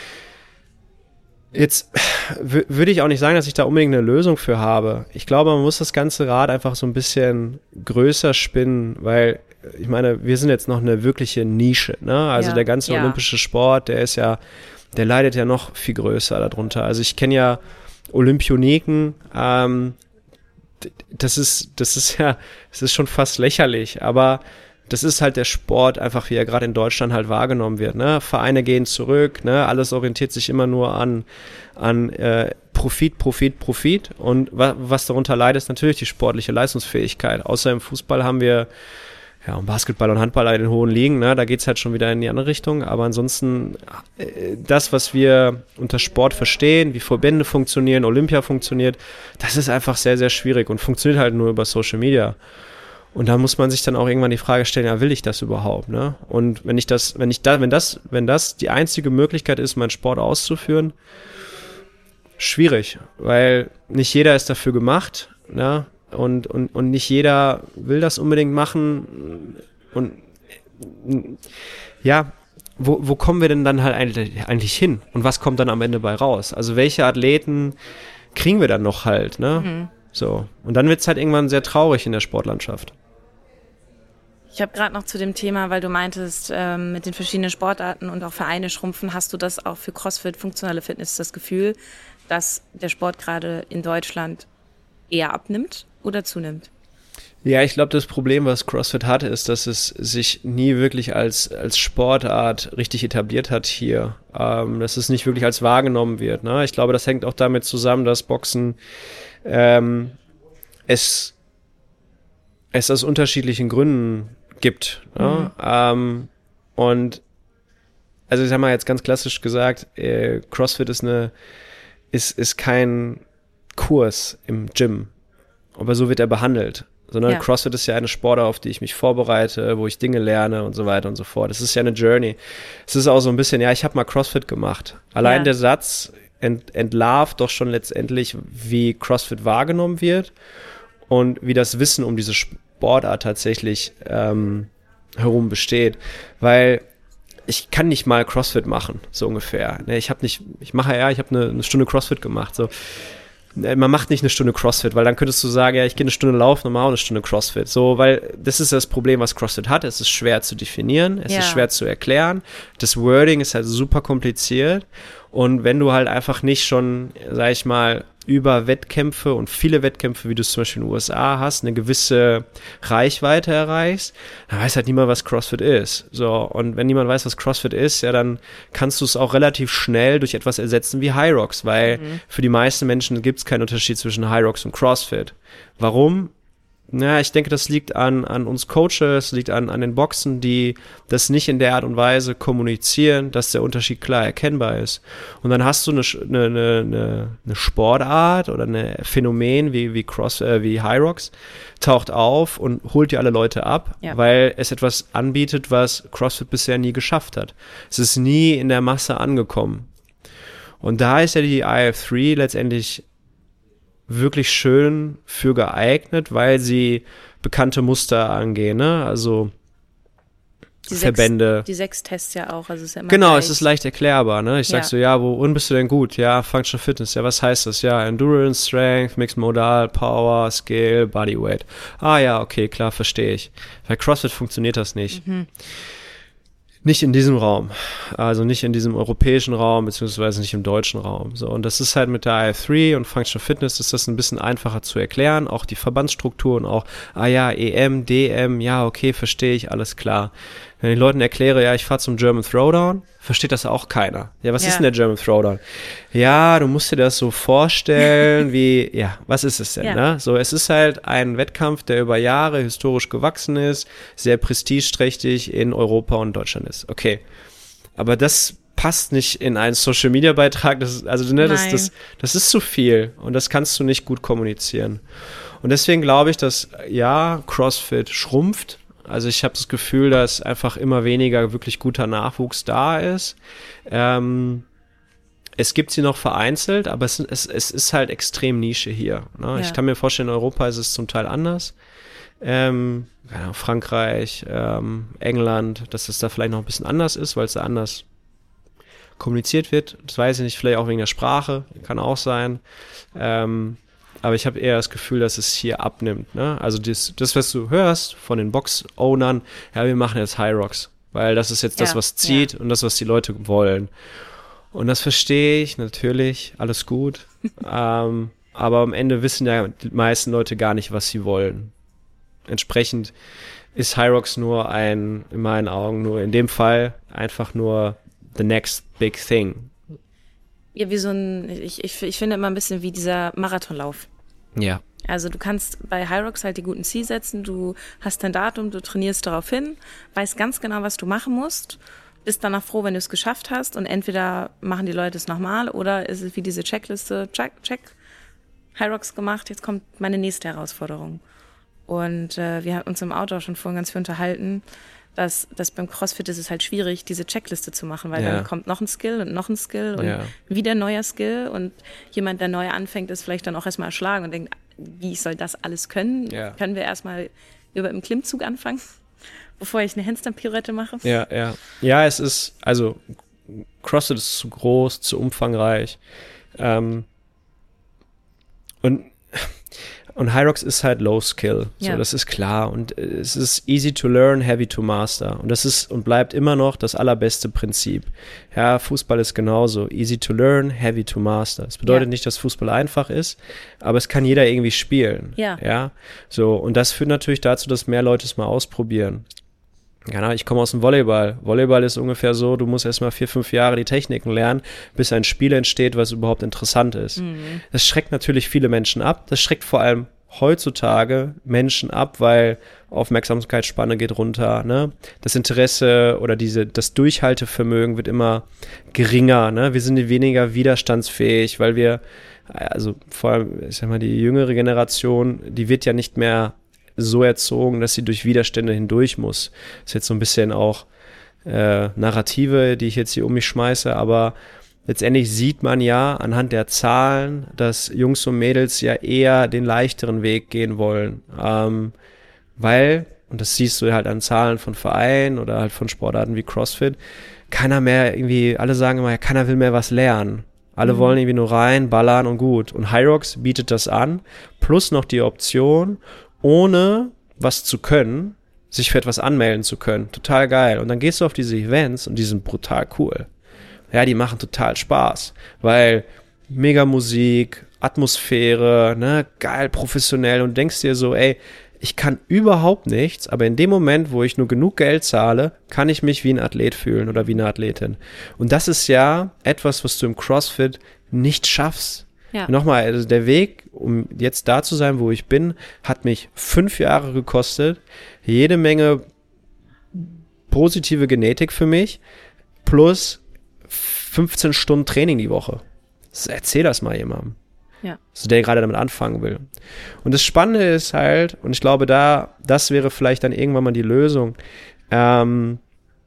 Jetzt w- würde ich auch nicht sagen, dass ich da unbedingt eine Lösung für habe. Ich glaube, man muss das ganze Rad einfach so ein bisschen größer spinnen, weil ich meine, wir sind jetzt noch eine wirkliche Nische, ne? Also ja, der ganze ja. olympische Sport, der ist ja, der leidet ja noch viel größer darunter. Also ich kenne ja Olympioniken, ähm, das ist, das ist ja, das ist schon fast lächerlich, aber das ist halt der Sport, einfach wie er gerade in Deutschland halt wahrgenommen wird. Ne? Vereine gehen zurück, ne? Alles orientiert sich immer nur an, an äh, Profit, Profit, Profit. Und wa- was darunter leidet, ist natürlich die sportliche Leistungsfähigkeit. Außer im Fußball haben wir ja und Basketball und Handball in den hohen Ligen. Ne? Da geht's halt schon wieder in die andere Richtung. Aber ansonsten äh, das, was wir unter Sport verstehen, wie Verbände funktionieren, Olympia funktioniert, das ist einfach sehr, sehr schwierig und funktioniert halt nur über Social Media. Und da muss man sich dann auch irgendwann die Frage stellen, ja, will ich das überhaupt, ne? Und wenn ich das, wenn ich da, wenn das, wenn das die einzige Möglichkeit ist, meinen Sport auszuführen, schwierig, weil nicht jeder ist dafür gemacht, ne? Und, und, und nicht jeder will das unbedingt machen. Und ja, wo, wo kommen wir denn dann halt eigentlich, eigentlich hin? Und was kommt dann am Ende bei raus? Also welche Athleten kriegen wir dann noch halt, ne? Mhm. So. Und dann wird's halt irgendwann sehr traurig in der Sportlandschaft. Ich habe gerade noch zu dem Thema, weil du meintest, ähm, mit den verschiedenen Sportarten und auch Vereine schrumpfen, hast du das auch für CrossFit, funktionale Fitness, das Gefühl, dass der Sport gerade in Deutschland eher abnimmt oder zunimmt? Ja, ich glaube, das Problem, was CrossFit hat, ist, dass es sich nie wirklich als, als Sportart richtig etabliert hat hier. Ähm, dass es nicht wirklich als wahrgenommen wird. Ne? Ich glaube, das hängt auch damit zusammen, dass Boxen ähm, es, es aus unterschiedlichen Gründen gibt. Ne? Mhm. Ähm, und also ich sag mal jetzt ganz klassisch gesagt, äh, CrossFit ist eine ist, ist kein Kurs im Gym, aber so wird er behandelt. Sondern ja. CrossFit ist ja eine Sportart, auf die ich mich vorbereite, wo ich Dinge lerne und so weiter und so fort. Es ist ja eine Journey. Es ist auch so ein bisschen, ja, ich habe mal CrossFit gemacht. Allein ja. der Satz ent, entlarvt doch schon letztendlich, wie CrossFit wahrgenommen wird und wie das Wissen um diese Sportart tatsächlich ähm, herum besteht. Weil ich kann nicht mal CrossFit machen, so ungefähr. Ich habe nicht, ich mache ja, ich habe eine, eine Stunde CrossFit gemacht, so. Man macht nicht eine Stunde CrossFit, weil dann könntest du sagen, ja, ich gehe eine Stunde laufen und mache auch eine Stunde CrossFit. So, weil das ist das Problem, was CrossFit hat. Es ist schwer zu definieren, es ja. ist schwer zu erklären. Das Wording ist halt super kompliziert. Und wenn du halt einfach nicht schon, sag ich mal, über Wettkämpfe und viele Wettkämpfe, wie du es zum Beispiel in den U S A hast, eine gewisse Reichweite erreichst, dann weiß halt niemand, was CrossFit ist. So, und wenn niemand weiß, was CrossFit ist, ja, dann kannst du es auch relativ schnell durch etwas ersetzen wie High Rocks, weil mhm. für die meisten Menschen gibt es keinen Unterschied zwischen High Rocks und CrossFit. Warum? Ja, ich denke, das liegt an, an uns Coaches, liegt an, an den Boxen, die das nicht in der Art und Weise kommunizieren, dass der Unterschied klar erkennbar ist. Und dann hast du eine, eine, eine, eine Sportart oder ein Phänomen wie, wie, Cross, äh, wie High Rocks taucht auf und holt dir alle Leute ab, ja. weil es etwas anbietet, was CrossFit bisher nie geschafft hat. Es ist nie in der Masse angekommen. Und da ist ja die I F drei letztendlich wirklich schön für geeignet, weil sie bekannte Muster angehen, ne? Also die Verbände. Sechs, die sechs Tests ja auch, also ist ja immer Genau, gleich. Es ist leicht erklärbar, ne? Ich sag ja. so, ja, worin bist du denn gut? Ja, Functional Fitness, ja, was heißt das? Ja, Endurance, Strength, Mixed Modal, Power, Skill, Bodyweight. Ah ja, okay, klar, verstehe ich. Bei CrossFit funktioniert das nicht. Mhm. Nicht in diesem Raum, also nicht in diesem europäischen Raum, beziehungsweise nicht im deutschen Raum. So, und das ist halt mit der I F drei und Functional Fitness ist das ein bisschen einfacher zu erklären, auch die Verbandsstrukturen, auch, ah ja, E M, D M, ja, okay, verstehe ich, alles klar. Wenn ich Leuten erkläre, ja, ich fahre zum German Throwdown, versteht das auch keiner. Ja, was ja. ist denn der German Throwdown? Ja, du musst dir das so vorstellen, wie, ja, was ist es denn, ja. ne? So, es ist halt ein Wettkampf, der über Jahre historisch gewachsen ist, sehr prestigeträchtig in Europa und Deutschland ist. Okay. Aber das passt nicht in einen Social-Media-Beitrag. Das ist, also, ne, das, das, das ist zu viel und das kannst du nicht gut kommunizieren. Und deswegen glaube ich, dass, ja, CrossFit schrumpft. Also ich habe das Gefühl, dass einfach immer weniger wirklich guter Nachwuchs da ist. Ähm, es gibt sie noch vereinzelt, aber es, es, es ist halt extrem Nische hier. Ne? Ja. Ich kann mir vorstellen, in Europa ist es zum Teil anders. Ähm, ja, Frankreich, ähm, England, dass es da vielleicht noch ein bisschen anders ist, weil es da anders kommuniziert wird. Das weiß ich nicht, vielleicht auch wegen der Sprache, kann auch sein. Ähm, Aber ich habe eher das Gefühl, dass es hier abnimmt. Ne? Also das, das, was du hörst von den Box-Ownern, ja, wir machen jetzt High Rocks, weil das ist jetzt das, ja, was zieht ja. und das, was die Leute wollen. Und das verstehe ich natürlich, alles gut. ähm, aber am Ende wissen ja die meisten Leute gar nicht, was sie wollen. Entsprechend ist High Rocks nur ein, in meinen Augen, nur in dem Fall einfach nur the next big thing. Ja, wie so ein, ich, ich, ich finde immer ein bisschen wie dieser Marathonlauf. Ja. Also du kannst bei High Rocks halt die guten Ziele setzen, du hast dein Datum, du trainierst darauf hin, weißt ganz genau, was du machen musst, bist danach froh, wenn du es geschafft hast und entweder machen die Leute es nochmal oder ist es wie diese Checkliste, check, check, High Rocks gemacht, jetzt kommt meine nächste Herausforderung. Und äh, wir haben uns im Auto auch schon vorhin ganz viel unterhalten, dass, dass beim CrossFit ist es halt schwierig, diese Checkliste zu machen, weil ja. dann kommt noch ein Skill und noch ein Skill und ja. wieder ein neuer Skill und jemand, der neu anfängt, ist vielleicht dann auch erstmal erschlagen und denkt, wie soll das alles können? Ja. Können wir erstmal über im Klimmzug anfangen, bevor ich eine Handstand-Pirouette mache? Ja, ja. Ja, es ist, also CrossFit ist zu groß, zu umfangreich. Ähm, und Und High Rocks ist halt Low Skill, so, ja. das ist klar. Und es ist easy to learn, heavy to master. Und das ist und bleibt immer noch das allerbeste Prinzip. Ja, Fußball ist genauso. Easy to learn, heavy to master. Das bedeutet ja. nicht, dass Fußball einfach ist, aber es kann jeder irgendwie spielen. Ja. Ja. So, und das führt natürlich dazu, dass mehr Leute es mal ausprobieren. Genau, ich komme aus dem Volleyball. Volleyball ist ungefähr so, du musst erstmal vier, fünf Jahre die Techniken lernen, bis ein Spiel entsteht, was überhaupt interessant ist. Mhm. Das schreckt natürlich viele Menschen ab. Das schreckt vor allem heutzutage Menschen ab, weil Aufmerksamkeitsspanne geht runter, ne? Das Interesse oder diese, das Durchhaltevermögen wird immer geringer, ne? Wir sind weniger widerstandsfähig, weil wir, also vor allem, ich sag mal, die jüngere Generation, die wird ja nicht mehr so erzogen, dass sie durch Widerstände hindurch muss. Das ist jetzt so ein bisschen auch äh, Narrative, die ich jetzt hier um mich schmeiße, aber letztendlich sieht man ja anhand der Zahlen, dass Jungs und Mädels ja eher den leichteren Weg gehen wollen. Ähm, weil, und das siehst du halt an Zahlen von Vereinen oder halt von Sportarten wie CrossFit, keiner mehr irgendwie, alle sagen immer, ja, keiner will mehr was lernen. Alle mhm. wollen irgendwie nur rein, ballern und gut. Und High Rocks bietet das an, plus noch die Option, ohne was zu können, sich für etwas anmelden zu können. Total geil. Und dann gehst du auf diese Events und die sind brutal cool. Ja, die machen total Spaß, weil mega Musik, Atmosphäre, ne, geil, professionell und denkst dir so, ey, ich kann überhaupt nichts, aber in dem Moment, wo ich nur genug Geld zahle, kann ich mich wie ein Athlet fühlen oder wie eine Athletin. Und das ist ja etwas, was du im CrossFit nicht schaffst. Ja. Nochmal, also der Weg, um jetzt da zu sein, wo ich bin, hat mich fünf Jahre gekostet, jede Menge positive Genetik für mich, plus fünfzehn Stunden Training die Woche. Erzähl das mal jemandem, ja. also der gerade damit anfangen will. Und das Spannende ist halt, und ich glaube, da, das wäre vielleicht dann irgendwann mal die Lösung, ähm,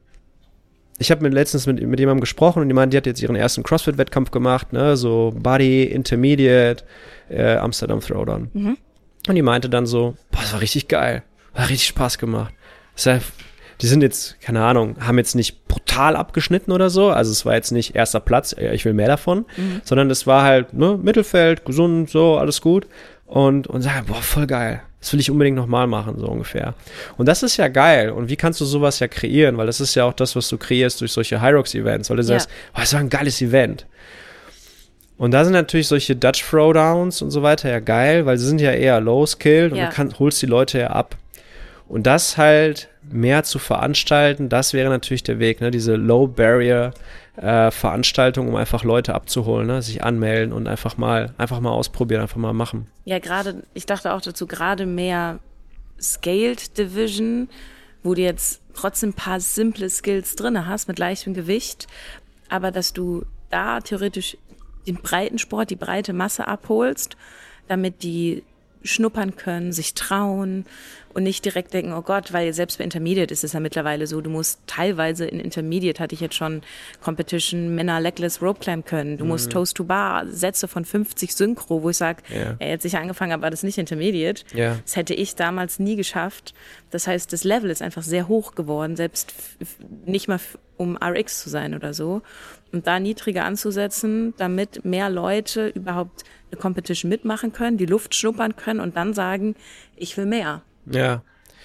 ich habe mit letztens mit, mit jemandem gesprochen und jemand, die hat jetzt ihren ersten CrossFit-Wettkampf gemacht, ne, so Body, Intermediate, äh, Amsterdam Throwdown. Mhm. Und die meinte dann so, boah, das war richtig geil, hat richtig Spaß gemacht. Das heißt, die sind jetzt, keine Ahnung, haben jetzt nicht brutal abgeschnitten oder so, also es war jetzt nicht erster Platz, ich will mehr davon, mhm. sondern es war halt, ne, Mittelfeld, gesund, so, alles gut. Und, und sagen, boah, voll geil. Das will ich unbedingt nochmal machen, so ungefähr. Und das ist ja geil. Und wie kannst du sowas ja kreieren? Weil das ist ja auch das, was du kreierst durch solche High Rocks Events. Weil du ja. sagst, oh, das war ein geiles Event. Und da sind natürlich solche Dutch Throwdowns und so weiter ja geil, weil sie sind ja eher low skilled und ja. du kann, holst die Leute ja ab. Und das halt mehr zu veranstalten, das wäre natürlich der Weg, ne? Diese Low-Barrier-Veranstaltung, um einfach Leute abzuholen, ne? Sich anmelden und einfach mal, einfach mal ausprobieren, einfach mal machen. Ja, gerade, ich dachte auch dazu, gerade mehr Scaled Division, wo du jetzt trotzdem ein paar simple Skills drin hast mit leichtem Gewicht, aber dass du da theoretisch den Breitensport, die breite Masse abholst, damit die schnuppern können, sich trauen und nicht direkt denken, oh Gott, weil selbst bei Intermediate ist es ja mittlerweile so, du musst teilweise in Intermediate, hatte ich jetzt schon Competition, Männer Legless Rope Climb können, du mhm. musst Toes to Bar, Sätze von fünfzig Synchro, wo ich sage, yeah. ja, jetzt ich angefangen habe, war das nicht Intermediate. Yeah. Das hätte ich damals nie geschafft. Das heißt, das Level ist einfach sehr hoch geworden, selbst f- nicht mal f- um R X zu sein oder so. Und da niedriger anzusetzen, damit mehr Leute überhaupt eine Competition mitmachen können, die Luft schnuppern können und dann sagen, ich will mehr. Ja,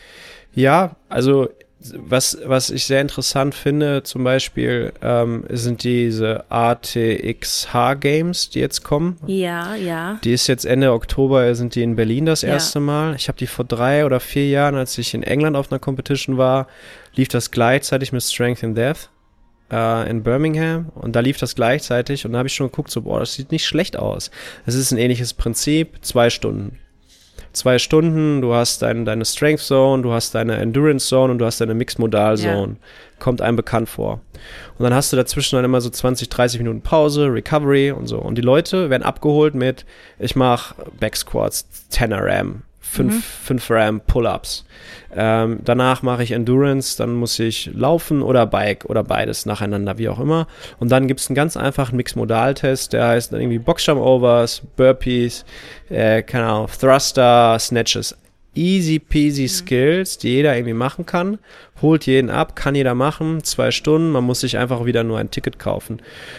ja, also was, was ich sehr interessant finde, zum Beispiel, ähm, sind diese A T X H Games, die jetzt kommen. Ja, ja. Die ist jetzt Ende Oktober, sind die in Berlin das erste ja. Mal. Ich habe die vor drei oder vier Jahren, als ich in England auf einer Competition war, lief das gleichzeitig mit Strength in Death äh, in Birmingham und da lief das gleichzeitig und da habe ich schon geguckt, so, boah, das sieht nicht schlecht aus. Es ist ein ähnliches Prinzip, zwei Stunden. Zwei Stunden, du hast dein, deine Strength Zone, du hast deine Endurance Zone und du hast deine Mixed Modal Zone. Ja. Kommt einem bekannt vor. Und dann hast du dazwischen dann immer so zwanzig, dreißig Minuten Pause, Recovery und so. Und die Leute werden abgeholt mit, ich mache Back Squats, zehn R M, fünf R M Pull-Ups. Ähm, danach mache ich Endurance, dann muss ich laufen oder Bike oder beides nacheinander, wie auch immer. Und dann gibt es einen ganz einfachen Mixed-Modal-Test, der heißt dann irgendwie Boxjump-Overs, Burpees, äh, keine Ahnung, Thruster, Snatches. Easy peasy mhm. Skills, die jeder irgendwie machen kann. Holt jeden ab, kann jeder machen, zwei Stunden, man muss sich einfach wieder nur ein Ticket kaufen.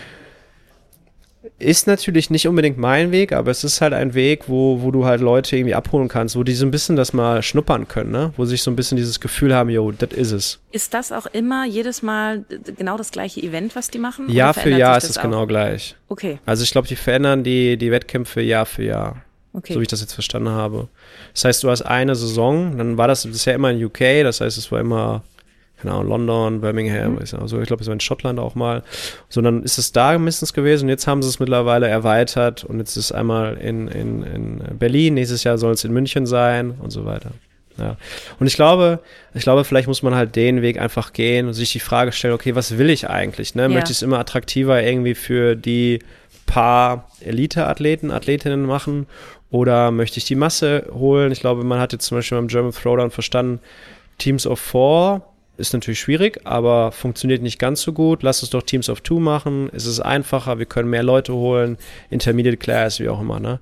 Ist natürlich nicht unbedingt mein Weg, aber es ist halt ein Weg, wo, wo du halt Leute irgendwie abholen kannst, wo die so ein bisschen das mal schnuppern können, ne? Wo sich so ein bisschen dieses Gefühl haben, yo, das is es. Ist das auch immer jedes Mal genau das gleiche Event, was die machen? Jahr für Jahr ist es genau gleich. Okay. Also ich glaube, die verändern die, die Wettkämpfe Jahr für Jahr. Okay. So wie ich das jetzt verstanden habe. Das heißt, du hast eine Saison, dann war das bisher immer in U K, das heißt, es war immer genau, London, Birmingham, mhm. also ich glaube, es war in Schottland auch mal. So, dann ist es da mindestens gewesen und jetzt haben sie es mittlerweile erweitert und jetzt ist es einmal in, in, in Berlin, nächstes Jahr soll es in München sein und so weiter. Ja. Und ich glaube, ich glaube, vielleicht muss man halt den Weg einfach gehen und sich die Frage stellen, okay, was will ich eigentlich? Ne? Ja. Möchte ich es immer attraktiver irgendwie für die paar Elite-Athleten, Athletinnen machen oder möchte ich die Masse holen? Ich glaube, man hat jetzt zum Beispiel beim German Throwdown verstanden, Teams of Four ist natürlich schwierig, aber funktioniert nicht ganz so gut. Lass uns doch Teams of Two machen. Es ist einfacher, wir können mehr Leute holen. Intermediate Class, wie auch immer, ne?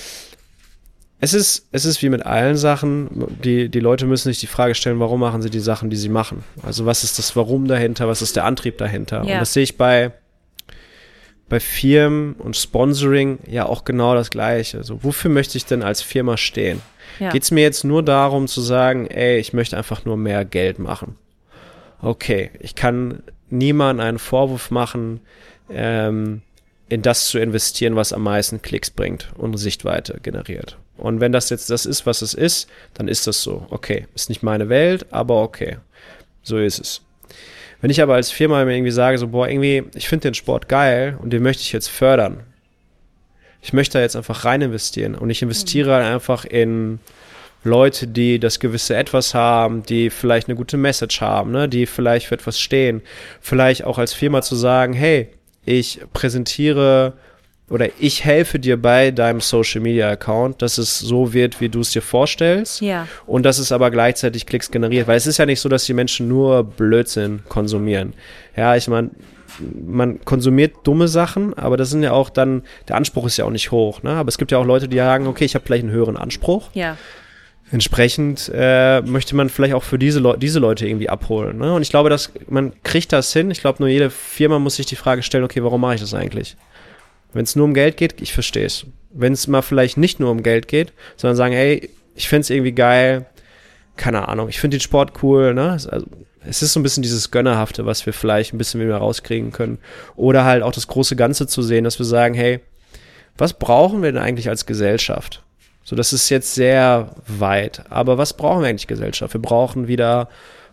Es ist, es ist wie mit allen Sachen, die, die Leute müssen sich die Frage stellen, warum machen sie die Sachen, die sie machen? Also was ist das Warum dahinter, was ist der Antrieb dahinter? Ja. Und das sehe ich bei, bei Firmen und Sponsoring ja auch genau das Gleiche. Also wofür möchte ich denn als Firma stehen? Ja. Geht es mir jetzt nur darum zu sagen, ey, ich möchte einfach nur mehr Geld machen? Okay, ich kann niemandem einen Vorwurf machen, ähm, in das zu investieren, was am meisten Klicks bringt und Sichtweite generiert. Und wenn das jetzt das ist, was es ist, dann ist das so. Okay, ist nicht meine Welt, aber okay, so ist es. Wenn ich aber als Firma mir irgendwie sage, so, boah, irgendwie, ich finde den Sport geil und den möchte ich jetzt fördern. Ich möchte da jetzt einfach rein investieren und ich investiere mhm. einfach in Leute, die das gewisse Etwas haben, die vielleicht eine gute Message haben, ne, die vielleicht für etwas stehen. Vielleicht auch als Firma zu sagen, hey, ich präsentiere oder ich helfe dir bei deinem Social Media Account, dass es so wird, wie du es dir vorstellst. Ja. Und dass es aber gleichzeitig Klicks generiert. Weil es ist ja nicht so, dass die Menschen nur Blödsinn konsumieren. Ja, ich meine, man konsumiert dumme Sachen, aber das sind ja auch dann, der Anspruch ist ja auch nicht hoch, ne? Aber es gibt ja auch Leute, die sagen, okay, ich habe vielleicht einen höheren Anspruch. Ja. Entsprechend äh, möchte man vielleicht auch für diese, Le- diese Leute irgendwie abholen. Ne? Und ich glaube, dass man kriegt das hin. Ich glaube, nur jede Firma muss sich die Frage stellen, okay, warum mache ich das eigentlich? Wenn es nur um Geld geht, ich verstehe es. Wenn es mal vielleicht nicht nur um Geld geht, sondern sagen, hey, ich finde es irgendwie geil, keine Ahnung, ich finde den Sport cool. Ne? Also, es ist so ein bisschen dieses Gönnerhafte, was wir vielleicht ein bisschen mehr rauskriegen können. Oder halt auch das große Ganze zu sehen, dass wir sagen, hey, was brauchen wir denn eigentlich als Gesellschaft? So, das ist jetzt sehr weit. Aber was brauchen wir eigentlich Gesellschaft? Wir brauchen wieder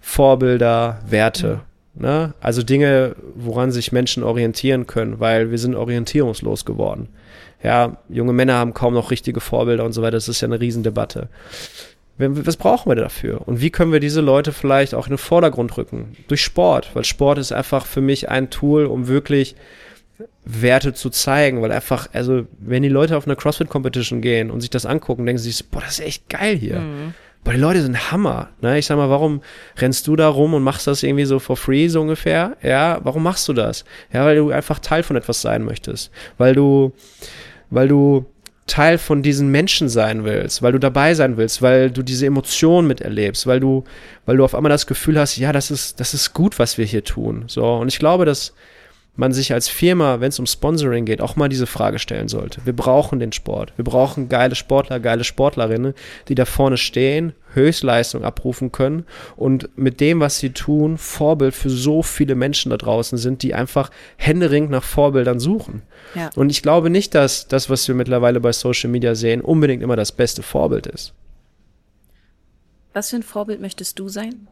Vorbilder, Werte. Mhm. Ne? Also Dinge, woran sich Menschen orientieren können, weil wir sind orientierungslos geworden. Ja, junge Männer haben kaum noch richtige Vorbilder und so weiter. Das ist ja eine Riesendebatte. Was brauchen wir dafür? Und wie können wir diese Leute vielleicht auch in den Vordergrund rücken? Durch Sport, weil Sport ist einfach für mich ein Tool, um wirklich Werte zu zeigen, weil einfach, also wenn die Leute auf eine CrossFit-Competition gehen und sich das angucken, denken sie sich, boah, das ist echt geil hier. Mhm. Boah, die Leute sind Hammer. Ne? Ich sag mal, warum rennst du da rum und machst das irgendwie so for free, so ungefähr? Ja, warum machst du das? Ja, weil du einfach Teil von etwas sein möchtest. Weil du, weil du Teil von diesen Menschen sein willst, weil du dabei sein willst, weil du diese Emotionen miterlebst, weil du, weil du auf einmal das Gefühl hast, ja, das ist, das ist gut, was wir hier tun. So, und ich glaube, dass man sich als Firma, wenn es um Sponsoring geht, auch mal diese Frage stellen sollte. Wir brauchen den Sport. Wir brauchen geile Sportler, geile Sportlerinnen, die da vorne stehen, Höchstleistung abrufen können und mit dem, was sie tun, Vorbild für so viele Menschen da draußen sind, die einfach händeringend nach Vorbildern suchen. Ja. Und ich glaube nicht, dass das, was wir mittlerweile bei Social Media sehen, unbedingt immer das beste Vorbild ist. Was für ein Vorbild möchtest du sein?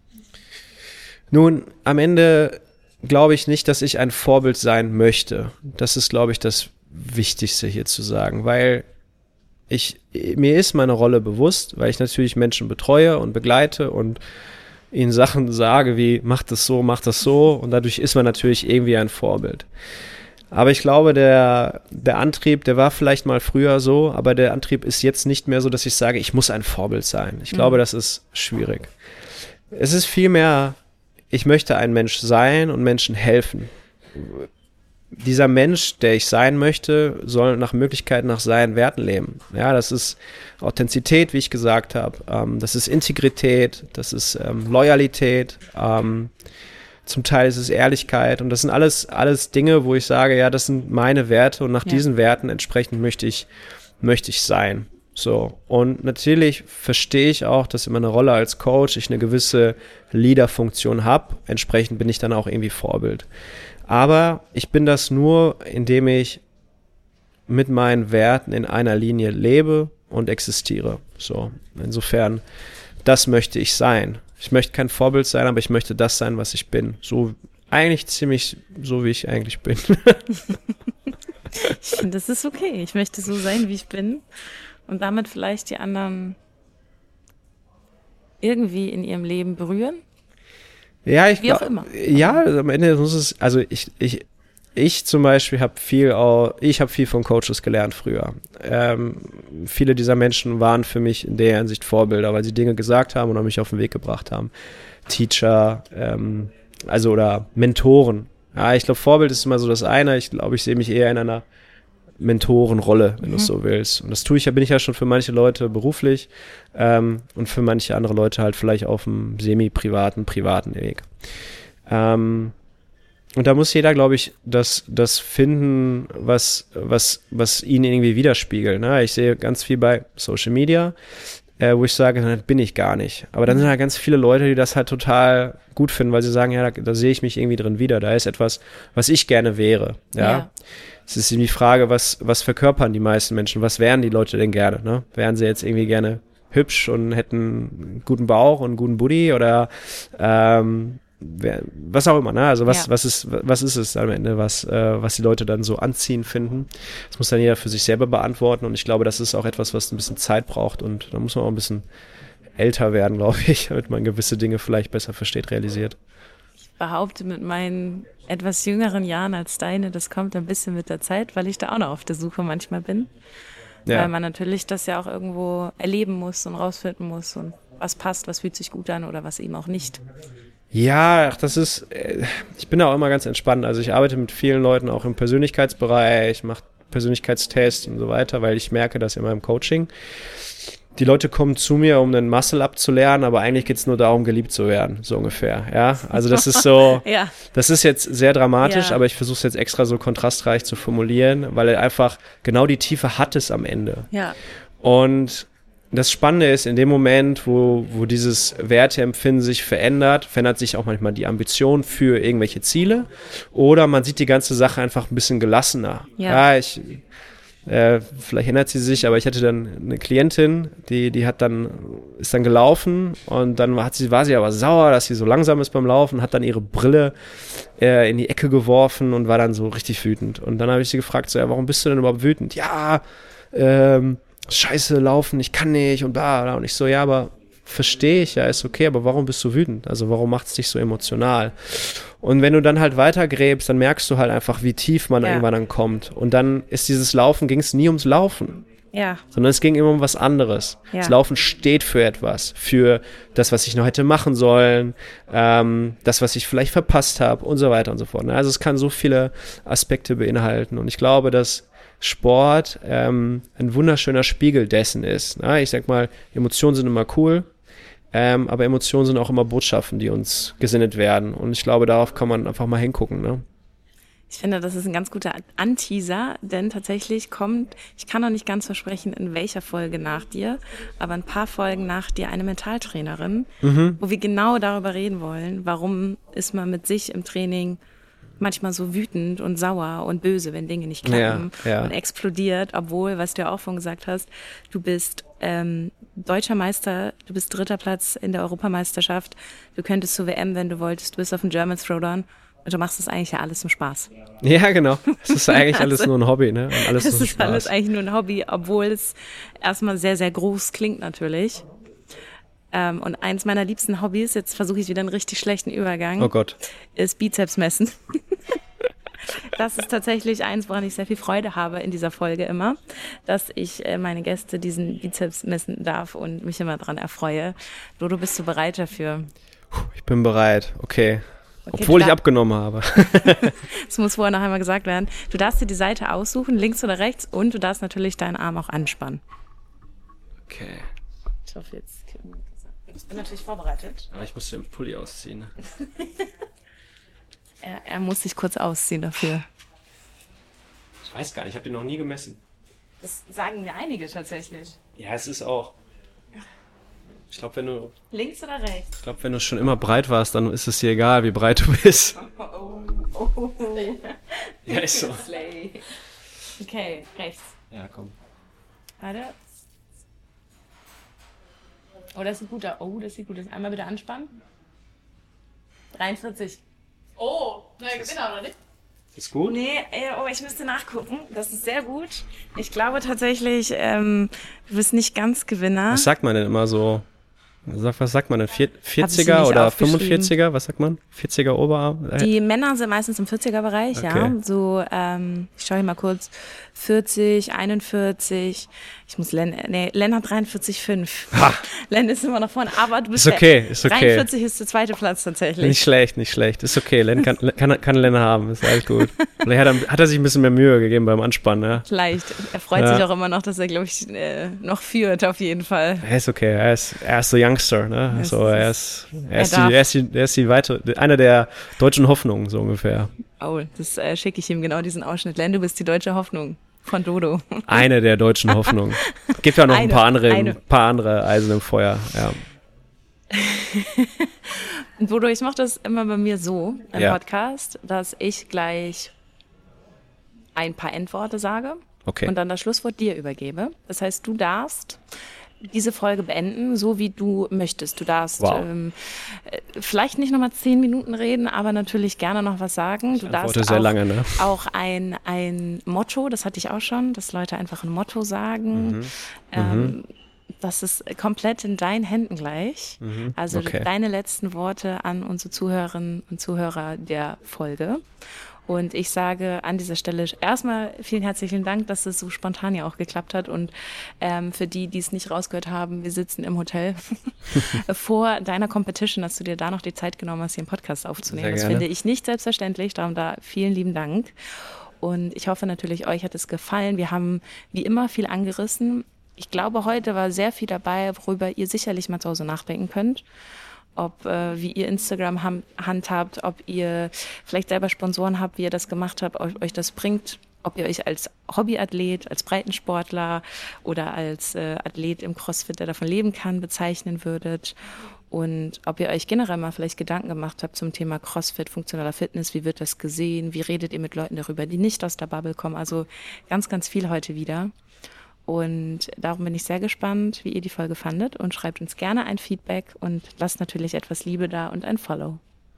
Nun, am Ende glaube ich nicht, dass ich ein Vorbild sein möchte. Das ist, glaube ich, das Wichtigste hier zu sagen, weil ich, mir ist meine Rolle bewusst, weil ich natürlich Menschen betreue und begleite und ihnen Sachen sage wie, mach das so, mach das so und dadurch ist man natürlich irgendwie ein Vorbild. Aber ich glaube, der, der Antrieb, der war vielleicht mal früher so, aber der Antrieb ist jetzt nicht mehr so, dass ich sage, ich muss ein Vorbild sein. Ich mhm. glaube, das ist schwierig. Es ist vielmehr, ich möchte ein Mensch sein und Menschen helfen. Dieser Mensch, der ich sein möchte, soll nach Möglichkeit nach seinen Werten leben. Ja, das ist Authentizität, wie ich gesagt habe. Ähm, das ist Integrität, das ist ähm, Loyalität. Ähm, zum Teil ist es Ehrlichkeit. Und das sind alles, alles Dinge, wo ich sage, ja, das sind meine Werte und nach ja. diesen Werten entsprechend möchte ich, möchte ich sein. So, und natürlich verstehe ich auch, dass in meiner Rolle als Coach ich eine gewisse Leader-Funktion habe. Entsprechend bin ich dann auch irgendwie Vorbild. Aber ich bin das nur, indem ich mit meinen Werten in einer Linie lebe und existiere. So, insofern, das möchte ich sein. Ich möchte kein Vorbild sein, aber ich möchte das sein, was ich bin. So, eigentlich ziemlich so, wie ich eigentlich bin. Ich finde, das ist okay. Ich möchte so sein, wie ich bin. Und damit vielleicht die anderen irgendwie in ihrem Leben berühren? Ja, ich glaube. Wie auch immer. Ja, also am Ende muss es, also ich, ich, ich zum Beispiel habe viel, auch, ich habe viel von Coaches gelernt früher. Ähm, viele dieser Menschen waren für mich in der Hinsicht Vorbilder, weil sie Dinge gesagt haben und mich auf den Weg gebracht haben. Teacher, ähm, also oder Mentoren. Ja, ich glaube, Vorbild ist immer so das eine. Ich glaube, ich sehe mich eher in einer Mentorenrolle, wenn mhm. du es so willst. Und das tue ich ja, bin ich ja schon für manche Leute beruflich ähm, und für manche andere Leute halt vielleicht auf einem semi-privaten, privaten Weg. Ähm, und da muss jeder, glaube ich, das, das finden, was, was, was ihn irgendwie widerspiegelt. Ne? Ich sehe ganz viel bei Social Media, äh, wo ich sage, das bin ich gar nicht. Aber dann sind halt ganz viele Leute, die das halt total gut finden, weil sie sagen, ja, da, da sehe ich mich irgendwie drin wieder. Da ist etwas, was ich gerne wäre. Ja. ja. Es ist die Frage, was, was verkörpern die meisten Menschen? Was wären die Leute denn gerne? Ne? Wären sie jetzt irgendwie gerne hübsch und hätten einen guten Bauch und einen guten Booty oder ähm, wer, was auch immer. Ne? Also was, ja. was, ist, was ist es am Ende, was, äh, was die Leute dann so anziehen finden? Das muss dann jeder für sich selber beantworten und ich glaube, das ist auch etwas, was ein bisschen Zeit braucht und da muss man auch ein bisschen älter werden, glaube ich, damit man gewisse Dinge vielleicht besser versteht, realisiert. Ich behaupte mit meinen etwas jüngeren Jahren als deine, das kommt ein bisschen mit der Zeit, weil ich da auch noch auf der Suche manchmal bin. Ja. Weil man natürlich das ja auch irgendwo erleben muss und rausfinden muss und was passt, was fühlt sich gut an oder was eben auch nicht. Ja, das ist, ich bin da auch immer ganz entspannt. Also ich arbeite mit vielen Leuten auch im Persönlichkeitsbereich, mache Persönlichkeitstests und so weiter, weil ich merke, dass in meinem Coaching die Leute kommen zu mir, um einen Muscle-Up zu lernen, aber eigentlich geht es nur darum, geliebt zu werden, so ungefähr. Ja, also das ist so, ja. das ist jetzt sehr dramatisch, ja. aber ich versuche es jetzt extra so kontrastreich zu formulieren, weil er einfach genau die Tiefe hat es am Ende. Ja. Und das Spannende ist, in dem Moment, wo, wo dieses Werteempfinden sich verändert, verändert sich auch manchmal die Ambition für irgendwelche Ziele oder man sieht die ganze Sache einfach ein bisschen gelassener. Ja, ja ich Äh, vielleicht erinnert sie sich, aber ich hatte dann eine Klientin, die, die hat dann, ist dann gelaufen und dann hat sie, war sie aber sauer, dass sie so langsam ist beim Laufen, hat dann ihre Brille äh, in die Ecke geworfen und war dann so richtig wütend. Und dann habe ich sie gefragt, so, ja, warum bist du denn überhaupt wütend? Ja, ähm, scheiße, laufen, ich kann nicht und bla, bla. Und ich so, ja, aber verstehe ich, ja, ist okay, aber warum bist du wütend? Also warum macht es dich so emotional? Und wenn du dann halt weitergräbst, dann merkst du halt einfach, wie tief man ja. irgendwann dann kommt. Und dann ist dieses Laufen, ging es nie ums Laufen. Ja. Sondern es ging immer um was anderes. Ja. Das Laufen steht für etwas. Für das, was ich noch hätte machen sollen, ähm, das, was ich vielleicht verpasst habe und so weiter und so fort. Also es kann so viele Aspekte beinhalten. Und ich glaube, dass Sport ähm, ein wunderschöner Spiegel dessen ist. Na, ich sag mal, Emotionen sind immer cool. Ähm, aber Emotionen sind auch immer Botschaften, die uns gesendet werden. Und ich glaube, darauf kann man einfach mal hingucken. Ne? Ich finde, das ist ein ganz guter Anteaser, denn tatsächlich kommt, ich kann noch nicht ganz versprechen, in welcher Folge nach dir, aber ein paar Folgen nach dir eine Mentaltrainerin, mhm. wo wir genau darüber reden wollen, warum ist man mit sich im Training manchmal so wütend und sauer und böse, wenn Dinge nicht klappen ja, ja. und explodiert, obwohl, was du ja auch vorhin gesagt hast, du bist ähm, deutscher Meister, du bist dritter Platz in der Europameisterschaft, du könntest zur W M, wenn du wolltest, du bist auf dem German Throwdown und du machst das eigentlich ja alles zum Spaß. Ja, genau. Es ist eigentlich alles also, nur ein Hobby, ne? Und alles es ist Spaß. alles eigentlich nur ein Hobby, obwohl es erstmal sehr, sehr groß klingt natürlich. Ähm, und eins meiner liebsten Hobbys, jetzt versuche ich wieder einen richtig schlechten Übergang, oh Gott. ist Bizeps messen. Das ist tatsächlich eins, woran ich sehr viel Freude habe in dieser Folge immer, dass ich äh, meine Gäste diesen Bizeps messen darf und mich immer daran erfreue. Dodo, bist du bereit dafür? Ich bin bereit, okay. okay Obwohl ich abgenommen habe. Das muss vorher noch einmal gesagt werden. Du darfst dir die Seite aussuchen, links oder rechts, und du darfst natürlich deinen Arm auch anspannen. Okay. Ich hoffe, jetzt... Ich bin natürlich vorbereitet. Aber ich muss den Pulli ausziehen. Ne? er, er muss sich kurz ausziehen dafür. Ich weiß gar nicht, ich habe den noch nie gemessen. Das sagen mir einige tatsächlich. Ja, es ist auch... Ich glaube, wenn du... Links oder rechts? Ich glaube, wenn du schon immer breit warst, dann ist es dir egal, wie breit du bist. Oh, oh, oh. Ja, ist so. Okay, rechts. Ja, komm. Warte. Oh, das sieht gut aus. Oh, das sieht gut aus. Einmal bitte anspannen. dreiundvierzig. Oh, neuer Gewinner, oder nicht? Ist gut? Nee, äh, oh, ich müsste nachgucken. Das ist sehr gut. Ich glaube tatsächlich, ähm, du bist nicht ganz Gewinner. Was sagt man denn immer so? Was sagt man denn? vierziger oder fünfundvierziger? Was sagt man? vierziger Oberarm? Die Männer sind meistens im vierziger-Bereich, okay. Ja. So, ähm, ich schaue hier mal kurz. vierzig, einundvierzig. Ich muss Len, nee, Len hat dreiundvierzig Komma fünf. Ha. Len ist immer noch vorne, aber du bist ist okay, ist okay. dreiundvierzig ist der zweite Platz tatsächlich. Nicht schlecht, nicht schlecht. Ist okay, Len kann, kann, kann Len haben, ist alles gut. Vielleicht hat er, hat er sich ein bisschen mehr Mühe gegeben beim Anspannen, ja. Vielleicht. Er freut ja. sich auch immer noch, dass er, glaube ich, äh, noch führt, auf jeden Fall. Er ist okay, er ist, er ist so Youngster, ne? Also er ist, er ist, er die, er ist, die, er ist die weitere, einer der deutschen Hoffnungen, so ungefähr. Oh, das äh, schicke ich ihm genau diesen Ausschnitt. Len, du bist die deutsche Hoffnung. Von Dodo. Eine der deutschen Hoffnungen. Gibt ja noch eine, ein paar andere, ein paar andere Eisen im Feuer. Ja. Dodo, ich mache das immer bei mir so im ja. Podcast, dass ich gleich ein paar Endworte sage okay. und dann das Schlusswort dir übergebe. Das heißt, du darfst diese Folge beenden, so wie du möchtest. Du darfst wow. ähm, vielleicht nicht nochmal zehn Minuten reden, aber natürlich gerne noch was sagen. Du ich darfst sehr auch, lange, ne? auch ein, ein Motto, das hatte ich auch schon, dass Leute einfach ein Motto sagen. Mhm. Ähm, mhm. Das ist komplett in deinen Händen gleich. Mhm. Also okay. deine letzten Worte an unsere Zuhörerinnen und Zuhörer der Folge. Und ich sage an dieser Stelle erstmal vielen herzlichen Dank, dass es so spontan ja auch geklappt hat. Und ähm, für die, die es nicht rausgehört haben, wir sitzen im Hotel vor deiner Competition, dass du dir da noch die Zeit genommen hast, hier einen Podcast aufzunehmen. Das finde ich nicht selbstverständlich. Darum da vielen lieben Dank. Und ich hoffe natürlich, euch hat es gefallen. Wir haben wie immer viel angerissen. Ich glaube, heute war sehr viel dabei, worüber ihr sicherlich mal zu Hause nachdenken könnt. Ob äh, wie ihr Instagram ham- handhabt, ob ihr vielleicht selber Sponsoren habt, wie ihr das gemacht habt, ob euch das bringt, ob ihr euch als Hobbyathlet, als Breitensportler oder als äh, Athlet im CrossFit, der davon leben kann, bezeichnen würdet. und ob ihr euch generell mal vielleicht Gedanken gemacht habt zum Thema CrossFit, funktionaler Fitness, wie wird das gesehen, wie redet ihr mit Leuten darüber, die nicht aus der Bubble kommen, also ganz, ganz viel heute wieder. Und darum bin ich sehr gespannt, wie ihr die Folge fandet und schreibt uns gerne ein Feedback und lasst natürlich etwas Liebe da und ein Follow.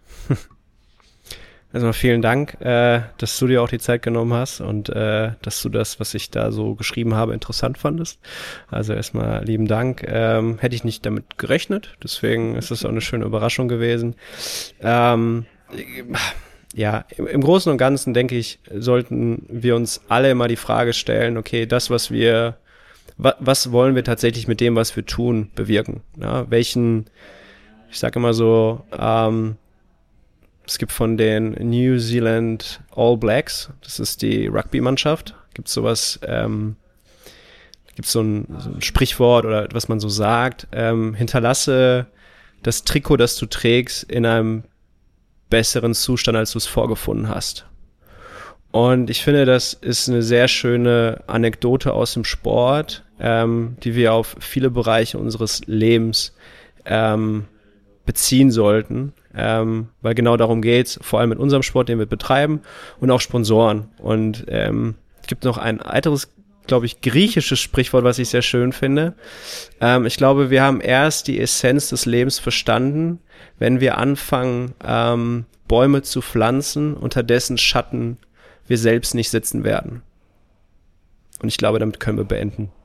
Also vielen Dank, äh, dass du dir auch die Zeit genommen hast und äh, dass du das, was ich da so geschrieben habe, interessant fandest. Also erstmal lieben Dank. Ähm, hätte ich nicht damit gerechnet, deswegen ist es auch eine schöne Überraschung gewesen. Ähm, ja, im, im Großen und Ganzen, denke ich, sollten wir uns alle immer die Frage stellen, okay, das, was wir, wa- was wollen wir tatsächlich mit dem, was wir tun, bewirken? Ja, welchen, ich sage immer so, ähm, es gibt von den New Zealand All Blacks, das ist die Rugby-Mannschaft, gibt es sowas, ähm, gibt so ein, so ein Sprichwort oder was man so sagt, ähm, hinterlasse das Trikot, das du trägst, in einem besseren Zustand, als du es vorgefunden hast. Und ich finde, das ist eine sehr schöne Anekdote aus dem Sport, ähm, die wir auf viele Bereiche unseres Lebens ähm, beziehen sollten, ähm, weil genau darum geht's, vor allem mit unserem Sport, den wir betreiben, und auch Sponsoren. Und ähm, es gibt noch ein weiteres, glaube ich, griechisches Sprichwort, was ich sehr schön finde. Ähm, ich glaube, wir haben erst die Essenz des Lebens verstanden, wenn wir anfangen, ähm, Bäume zu pflanzen, unter dessen Schatten wir selbst nicht sitzen werden. Und ich glaube, damit können wir beenden.